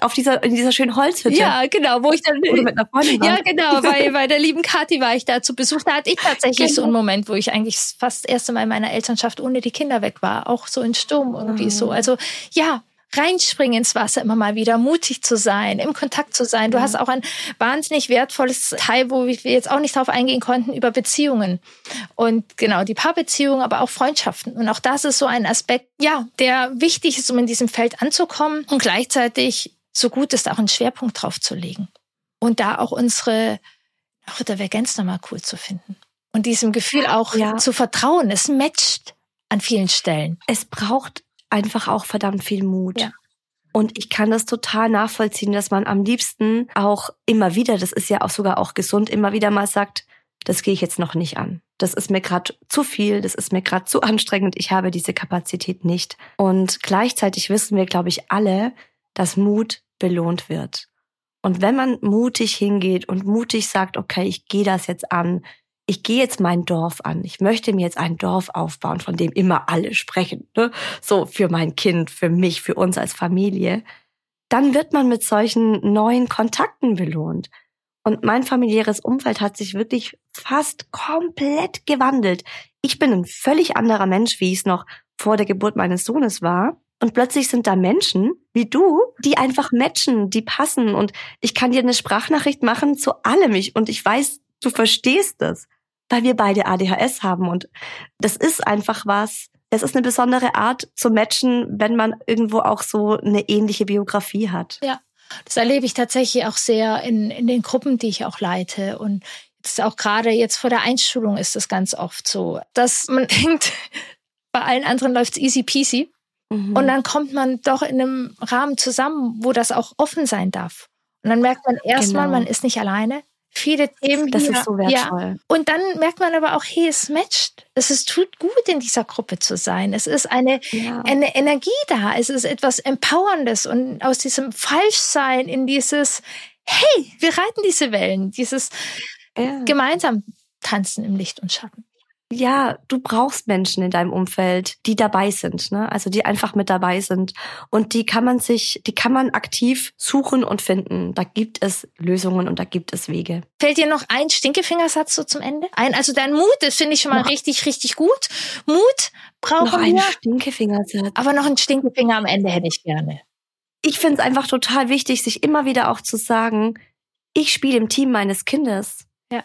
In dieser schönen Holzhütte. Ja, genau, wo ich dann oder mit einer Freundin war. Ja, genau, bei der lieben Kathi war ich da zu Besuch. Da hatte ich tatsächlich so einen Moment, wo ich eigentlich fast das erste Mal in meiner Elternschaft ohne die Kinder weg war. Auch so in Sturm irgendwie so. Also ja, reinspringen ins Wasser immer mal wieder, mutig zu sein, im Kontakt zu sein. Du hast auch ein wahnsinnig wertvolles Teil, wo wir jetzt auch nicht drauf eingehen konnten, über Beziehungen. Und genau, die Paarbeziehungen, aber auch Freundschaften. Und auch das ist so ein Aspekt, ja, der wichtig ist, um in diesem Feld anzukommen und gleichzeitig so gut ist, auch einen Schwerpunkt drauf zu legen. Und da auch unsere Divergenz nochmal cool zu finden. Und diesem Gefühl auch zu vertrauen. Es matcht an vielen Stellen. Es braucht einfach auch verdammt viel Mut. Ja. Und ich kann das total nachvollziehen, dass man am liebsten auch immer wieder, das ist ja auch sogar auch gesund, immer wieder mal sagt, das gehe ich jetzt noch nicht an. Das ist mir gerade zu viel, das ist mir gerade zu anstrengend, ich habe diese Kapazität nicht. Und gleichzeitig wissen wir, glaube ich, alle, dass Mut belohnt wird. Und wenn man mutig hingeht und mutig sagt, okay, ich gehe das jetzt an, ich gehe jetzt mein Dorf an, ich möchte mir jetzt ein Dorf aufbauen, von dem immer alle sprechen, ne? So für mein Kind, für mich, für uns als Familie, dann wird man mit solchen neuen Kontakten belohnt. Und mein familiäres Umfeld hat sich wirklich fast komplett gewandelt. Ich bin ein völlig anderer Mensch, wie ich es noch vor der Geburt meines Sohnes war. Und plötzlich sind da Menschen wie du, die einfach matchen, die passen. Und ich kann dir eine Sprachnachricht machen zu allem. Und ich weiß, du verstehst das, weil wir beide ADHS haben. Und das ist einfach was. Es ist eine besondere Art zu matchen, wenn man irgendwo auch so eine ähnliche Biografie hat. Ja, das erlebe ich tatsächlich auch sehr in den Gruppen, die ich auch leite. Und jetzt auch gerade jetzt vor der Einschulung ist das ganz oft so, dass man denkt, bei allen anderen läuft's easy peasy. Und dann kommt man doch in einem Rahmen zusammen, wo das auch offen sein darf. Und dann merkt man erstmal, man ist nicht alleine. Viele Themen das ist so wertvoll. Ja. Und dann merkt man aber auch, hey, es matcht. Tut gut, in dieser Gruppe zu sein. Es ist eine Energie da. Es ist etwas Empowerndes. Und aus diesem Falschsein in dieses, hey, wir reiten diese Wellen, dieses gemeinsam tanzen im Licht und Schatten. Ja, du brauchst Menschen in deinem Umfeld, die dabei sind, ne? Also die einfach mit dabei sind. Und die kann man aktiv suchen und finden. Da gibt es Lösungen und da gibt es Wege. Fällt dir noch ein Stinkefingersatz so zum Ende ein? Also dein Mut, das finde ich schon mal richtig, richtig gut. Mut brauchen wir. Noch einen Stinkefingersatz. Aber noch einen Stinkefinger am Ende hätte ich gerne. Ich finde es einfach total wichtig, sich immer wieder auch zu sagen, ich spiele im Team meines Kindes.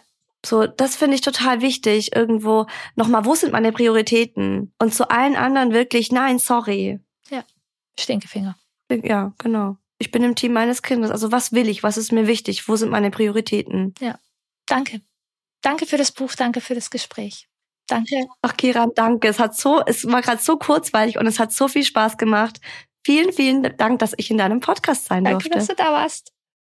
So, das finde ich total wichtig. Irgendwo nochmal, wo sind meine Prioritäten? Und zu allen anderen wirklich, nein, sorry. Ja, Stinkefinger. Ja, genau. Ich bin im Team meines Kindes. Also was will ich? Was ist mir wichtig? Wo sind meine Prioritäten? Ja, danke. Danke für das Buch, danke für das Gespräch. Danke. Ach, Kiran, danke. Es war gerade so kurzweilig und es hat so viel Spaß gemacht. Vielen, vielen Dank, dass ich in deinem Podcast sein durfte. Danke, dass du da warst.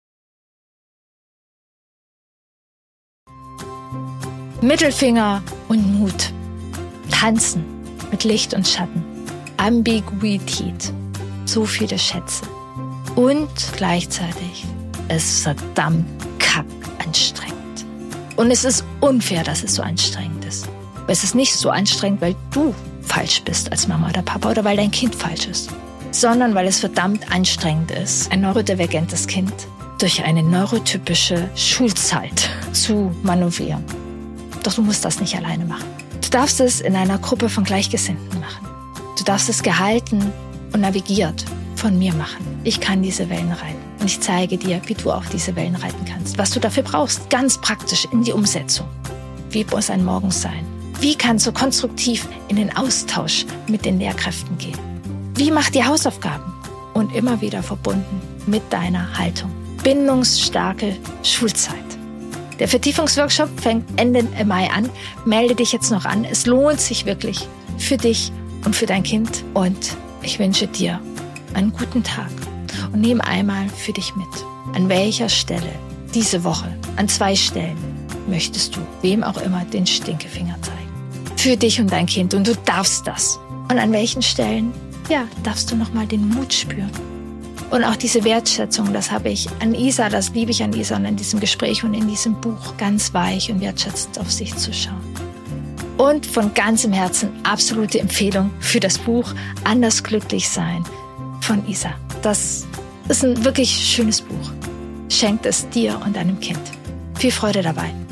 Mittelfinger und Mut. Tanzen mit Licht und Schatten. Ambiguität. So viele Schätze. Und gleichzeitig ist es verdammt anstrengend. Und es ist unfair, dass es so anstrengend ist. Es ist nicht so anstrengend, weil du falsch bist als Mama oder Papa oder weil dein Kind falsch ist, sondern weil es verdammt anstrengend ist, ein neurodivergentes Kind durch eine neurotypische Schulzeit zu manövrieren. Doch du musst das nicht alleine machen. Du darfst es in einer Gruppe von Gleichgesinnten machen. Du darfst es gehalten und navigiert von mir machen. Ich kann diese Wellen reiten. Und ich zeige dir, wie du auch diese Wellen reiten kannst. Was du dafür brauchst, ganz praktisch in die Umsetzung. Wie muss ein Morgen sein? Wie kannst du konstruktiv in den Austausch mit den Lehrkräften gehen? Wie macht die Hausaufgaben? Und immer wieder verbunden mit deiner Haltung. Bindungsstarke Schulzeit. Der Vertiefungsworkshop fängt Ende Mai an. Melde dich jetzt noch an. Es lohnt sich wirklich für dich und für dein Kind. Und ich wünsche dir einen guten Tag. Und nimm einmal für dich mit. An welcher Stelle diese Woche, an 2 Stellen, möchtest du wem auch immer den Stinkefinger zeigen? Für dich und dein Kind. Und du darfst das. Und an welchen Stellen, darfst du nochmal den Mut spüren. Und auch diese Wertschätzung, das habe ich an Isa, das liebe ich an Isa und in diesem Gespräch und in diesem Buch, ganz weich und wertschätzend auf sich zu schauen. Und von ganzem Herzen absolute Empfehlung für das Buch Anders glücklich sein von Isa. Das ist ein wirklich schönes Buch. Schenkt es dir und deinem Kind. Viel Freude dabei.